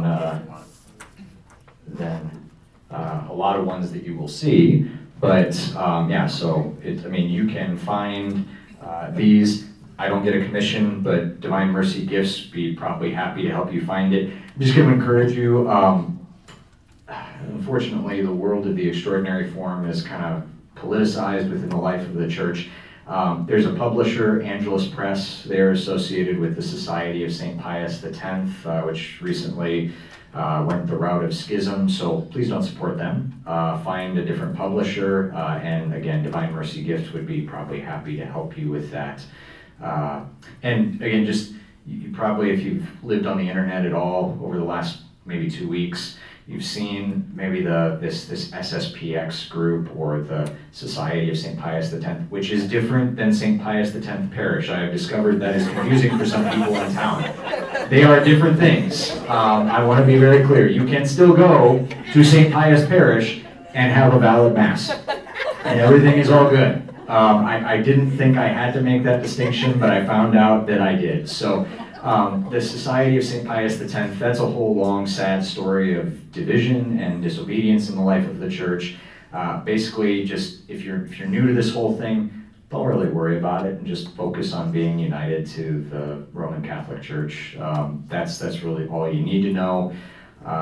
a lot of ones that you will see. But so you can find these. I don't get a commission, but Divine Mercy Gifts be probably happy to help you find it. I'm just going to encourage you. Unfortunately, the world of the extraordinary form is kind of politicized within the life of the church. There's a publisher, Angelus Press. They're associated with the Society of St. Pius X, which recently went the route of schism, so please don't support them. Find a different publisher, and again, Divine Mercy Gifts would be probably happy to help you with that. And again, you probably, if you've lived on the internet at all over the last maybe 2 weeks, you've seen maybe this SSPX group or the Society of St. Pius X, which is different than St. Pius X Parish. I have discovered that is confusing for some people in town. They are different things. I want to be very clear. You can still go to St. Pius Parish and have a valid Mass, and everything is all good. I didn't think I had to make that distinction, but I found out that I did. So the Society of St. Pius X, that's a whole long, sad story of division and disobedience in the life of the church. Basically, just if you're new to this whole thing, don't really worry about it and just focus on being united to the Roman Catholic Church. That's really all you need to know,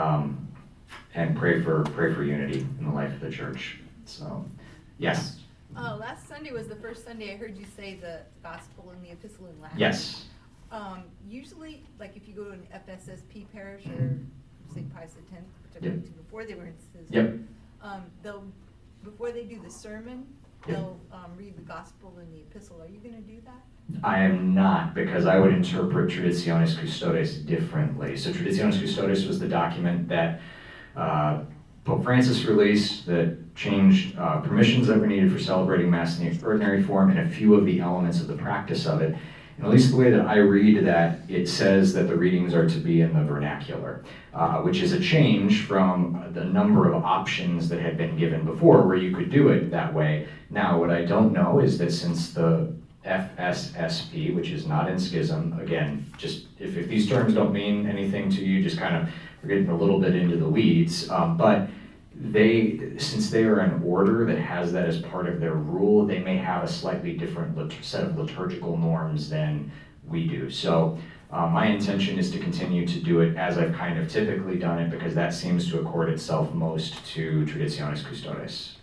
and pray for unity in the life of the church. So, yes. Last Sunday was the first Sunday I heard you say the gospel and the epistle in Latin. Yes. Usually, like if you go to an FSSP parish or St. Pius X, which I went to before they were in schism, they'll, before they do the sermon, they'll read the gospel and the epistle. Are you going to do that? I am not, because I would interpret Traditionis Custodes differently. So Traditionis Custodes was the document that Pope Francis released that changed permissions that were needed for celebrating Mass in the extraordinary form and a few of the elements of the practice of it. And at least the way that I read that, it says that the readings are to be in the vernacular, which is a change from the number of options that had been given before where you could do it that way. Now, what I don't know is that since the FSSP, which is not in schism, again, just if these terms don't mean anything to you, just kind of, we're getting a little bit into the weeds, but since they are an order that has that as part of their rule, they may have a slightly different set of liturgical norms than we do. So my intention is to continue to do it as I've kind of typically done it, because that seems to accord itself most to Traditionis Custodes.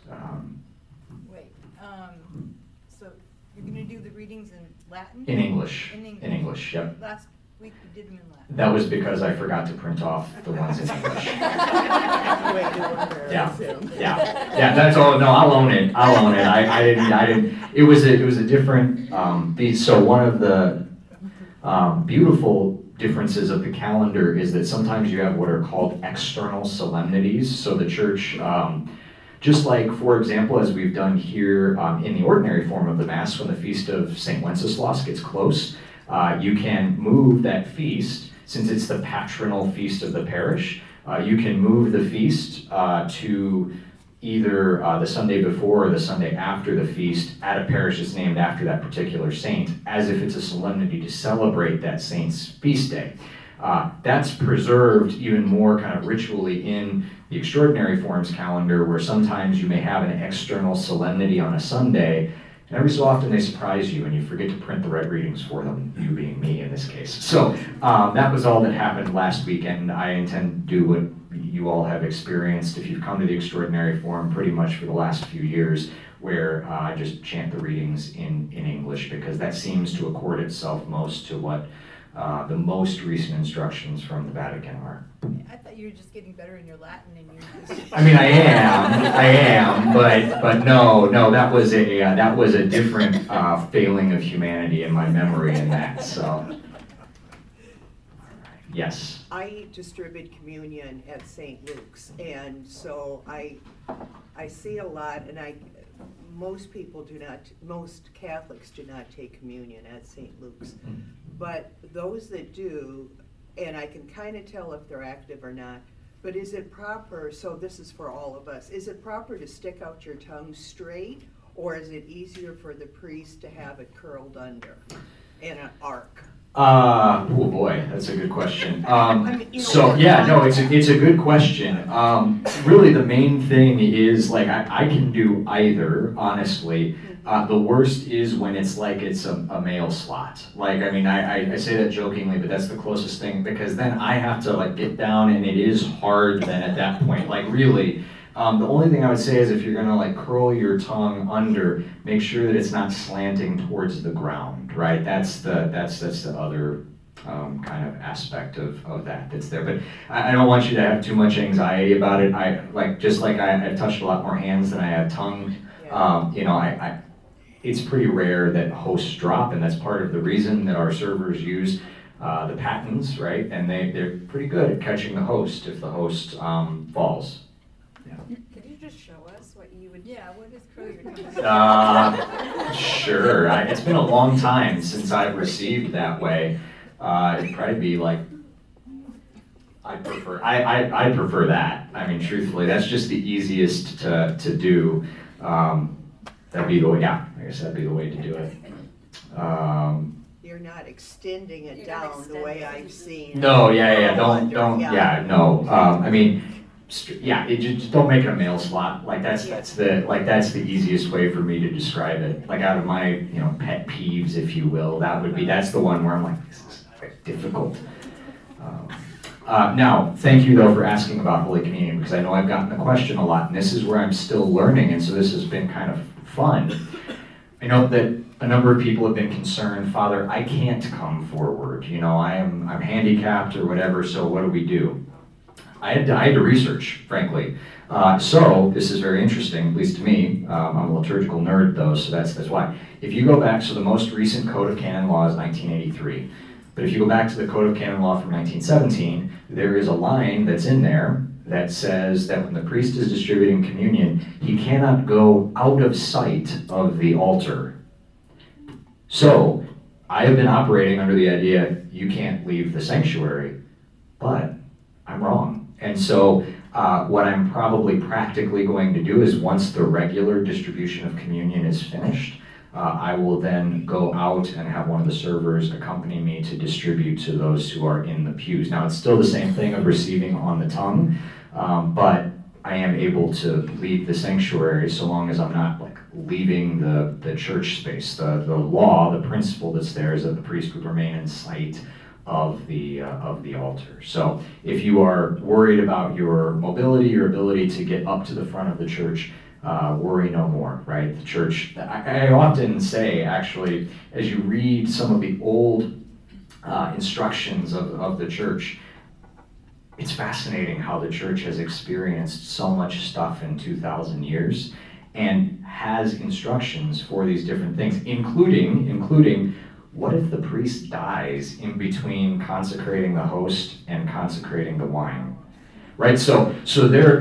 So you're going to do the readings in Latin? In English. In English. In English, yep. Last week we did them in Latin. That was because I forgot to print off the ones in English. Yeah, that's all. No, I'll own it. I didn't. It was a different beat. So one of the beautiful differences of the calendar is that sometimes you have what are called external solemnities. So the church, just like, for example, as we've done here in the ordinary form of the Mass, when the feast of St. Wenceslas gets close, you can move that feast, since it's the patronal feast of the parish, you can move the feast to either the Sunday before or the Sunday after the feast at a parish that's named after that particular saint, as if it's a solemnity to celebrate that saint's feast day. That's preserved even more kind of ritually in the extraordinary forms calendar, where sometimes you may have an external solemnity on a Sunday, and every so often they surprise you and you forget to print the right readings for them, you being me in this case. So that was all that happened last weekend. I intend to do what you all have experienced if you've come to the extraordinary form pretty much for the last few years, where I just chant the readings in English, because that seems to accord itself most to what the most recent instructions from the Vatican are. I thought you were just getting better in your Latin and your I mean, I am, but no, that was a different failing of humanity in my memory in that. So, yes. I distribute communion at St. Luke's, and so I see a lot, and most Catholics do not take communion at St. Luke's, but those that do, and I can kind of tell if they're active or not, but is it proper, so this is for all of us, is it proper to stick out your tongue straight, or is it easier for the priest to have it curled under in an arc? Oh boy, that's a good question. It's a good question. Really the main thing is, like, I can do either, honestly. The worst is when it's like it's a male slot. Like, I mean, I say that jokingly, but that's the closest thing, because then I have to like get down, and it is hard then at that point. Like, really, the only thing I would say is if you're gonna like curl your tongue under, make sure that it's not slanting towards the ground, right? That's the other kind of aspect of that that's there. But I don't want you to have too much anxiety about it. I've touched a lot more hands than I have tongue. It's pretty rare that hosts drop, and that's part of the reason that our servers use the patens, right? And they're pretty good at catching the host if the host falls. Yeah. Could you just show us what you would? Yeah, what is curl your tongue? Sure. It's been a long time since I've received that way. It'd probably be like, I prefer that. I mean, truthfully, that's just the easiest to do. That'd be the way. Yeah, I guess that'd be the way to do it. You're not extending it down the way I've seen. No, don't. Yeah, no. I mean, just don't make it a male slot. Like that's the easiest way for me to describe it. Like, out of my pet peeves, if you will, that's the one where I'm like, this is very difficult. Now, thank you though for asking about Holy Communion, because I know I've gotten the question a lot, and this is where I'm still learning, and so this has been kind of fun. I know that a number of people have been concerned, Father, I can't come forward. I'm handicapped or whatever, so what do we do? I had to research, frankly. So this is very interesting, at least to me. I'm a liturgical nerd, though, so that's why. If you go back, so the most recent Code of Canon Law is 1983. But if you go back to the Code of Canon Law from 1917, there is a line that's in there that says that when the priest is distributing communion, he cannot go out of sight of the altar. So I have been operating under the idea you can't leave the sanctuary, but I'm wrong. And so what I'm probably practically going to do is once the regular distribution of communion is finished, I will then go out and have one of the servers accompany me to distribute to those who are in the pews. Now, it's still the same thing of receiving on the tongue, but I am able to leave the sanctuary so long as I'm not leaving the church space. The law, the principle that's there is that the priest would remain in sight of the altar. So if you are worried about your mobility, your ability to get up to the front of the church, worry no more, right? The church, I often say, actually, as you read some of the old instructions of the church, it's fascinating how the church has experienced so much stuff in 2,000 years and has instructions for these different things, including what if the priest dies in between consecrating the host and consecrating the wine, right? So there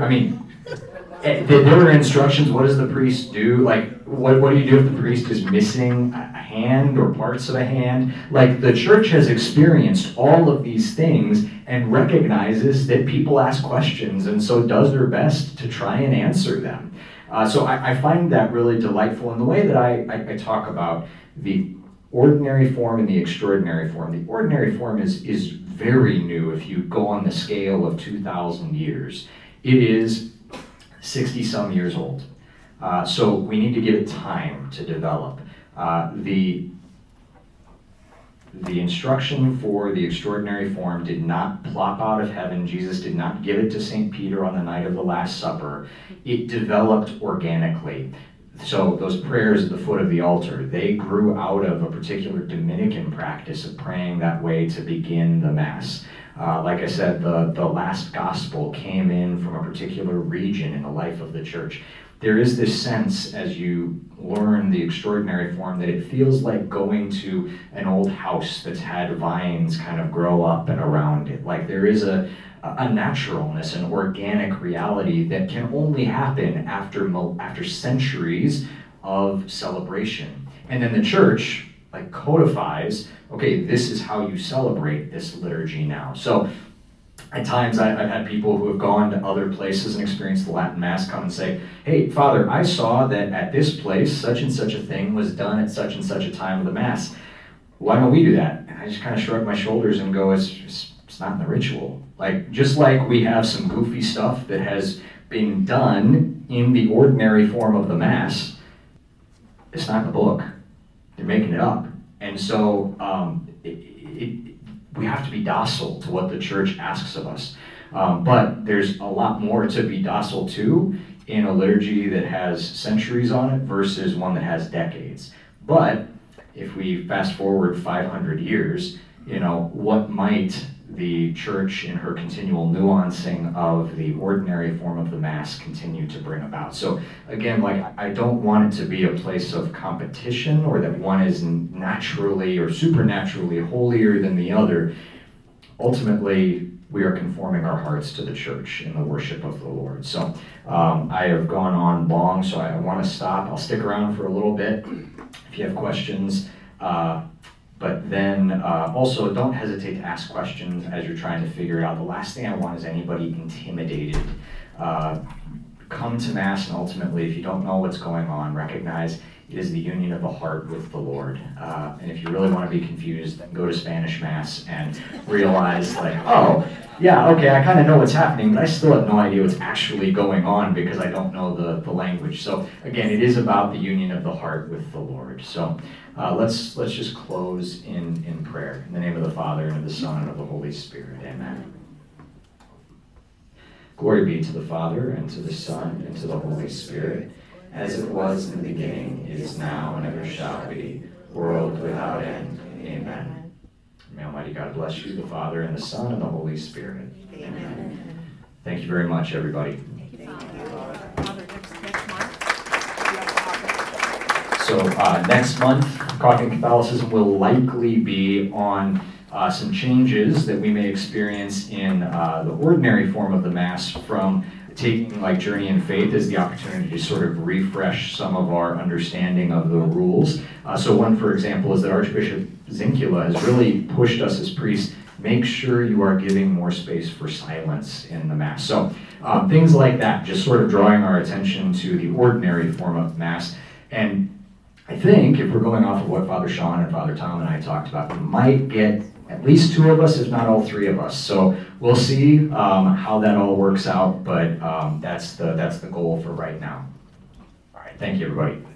are instructions. What does the priest do? What do you do if the priest is missing a hand or parts of a hand? The church has experienced all of these things and recognizes that people ask questions and so does their best to try and answer them. So I find that really delightful in the way that I talk about the ordinary form and the extraordinary form. The ordinary form is very new if you go on the scale of 2,000 years. It is 60-some years old. So we need to give it time to develop. The instruction for the extraordinary form did not plop out of heaven. Jesus did not give it to St. Peter on the night of the Last Supper. It developed organically. So those prayers at the foot of the altar, they grew out of a particular Dominican practice of praying that way to begin the Mass. Like I said, the last gospel came in from a particular region in the life of the church. There is this sense as you learn the extraordinary form that it feels like going to an old house that's had vines kind of grow up and around it. There is a naturalness, an organic reality that can only happen after centuries of celebration. And then the church codifies, okay, this is how you celebrate this liturgy now. So at times I've had people who have gone to other places and experienced the Latin Mass come and say, hey, Father, I saw that at this place such and such a thing was done at such and such a time of the Mass. Why don't we do that? And I just kind of shrug my shoulders and go, it's not in the ritual. Just like we have some goofy stuff that has been done in the ordinary form of the Mass, it's not in the book. They're making it up. And so we have to be docile to what the church asks of us. But there's a lot more to be docile to in a liturgy that has centuries on it versus one that has decades. But if we fast forward 500 years, what might the church in her continual nuancing of the ordinary form of the Mass continue to bring about? So again, I don't want it to be a place of competition or that one is naturally or supernaturally holier than the other. Ultimately, we are conforming our hearts to the church in the worship of the Lord. So I have gone on long, so I want to stop. I'll stick around for a little bit if you have questions. But then also don't hesitate to ask questions as you're trying to figure it out. The last thing I want is anybody intimidated. Come to Mass, and ultimately, if you don't know what's going on, recognize it is the union of the heart with the Lord. And if you really want to be confused, then go to Spanish Mass and realize, oh, yeah, okay, I kind of know what's happening, but I still have no idea what's actually going on because I don't know the language. So again, it is about the union of the heart with the Lord. So let's just close in prayer. In the name of the Father, and of the Son, and of the Holy Spirit. Amen. Glory be to the Father, and to the Son, and to the Holy Spirit, as it was in the beginning, is now, and ever shall be, world without end. Amen. May Almighty God bless you, the Father, and the Son, and the Holy Spirit. Amen. Thank you very much, everybody. Father, next month. So next month, Coffee and Catholicism will likely be on some changes that we may experience in the ordinary form of the Mass, from taking like Journey in Faith as the opportunity to sort of refresh some of our understanding of the rules. So one, for example, is that Archbishop Zinkula has really pushed us as priests, make sure you are giving more space for silence in the Mass. So things like that, just sort of drawing our attention to the ordinary form of Mass. And I think if we're going off of what Father Sean and Father Tom and I talked about, we might get at least two of us, if not all three of us. So we'll see how that all works out, but that's the goal for right now. All right, thank you, everybody.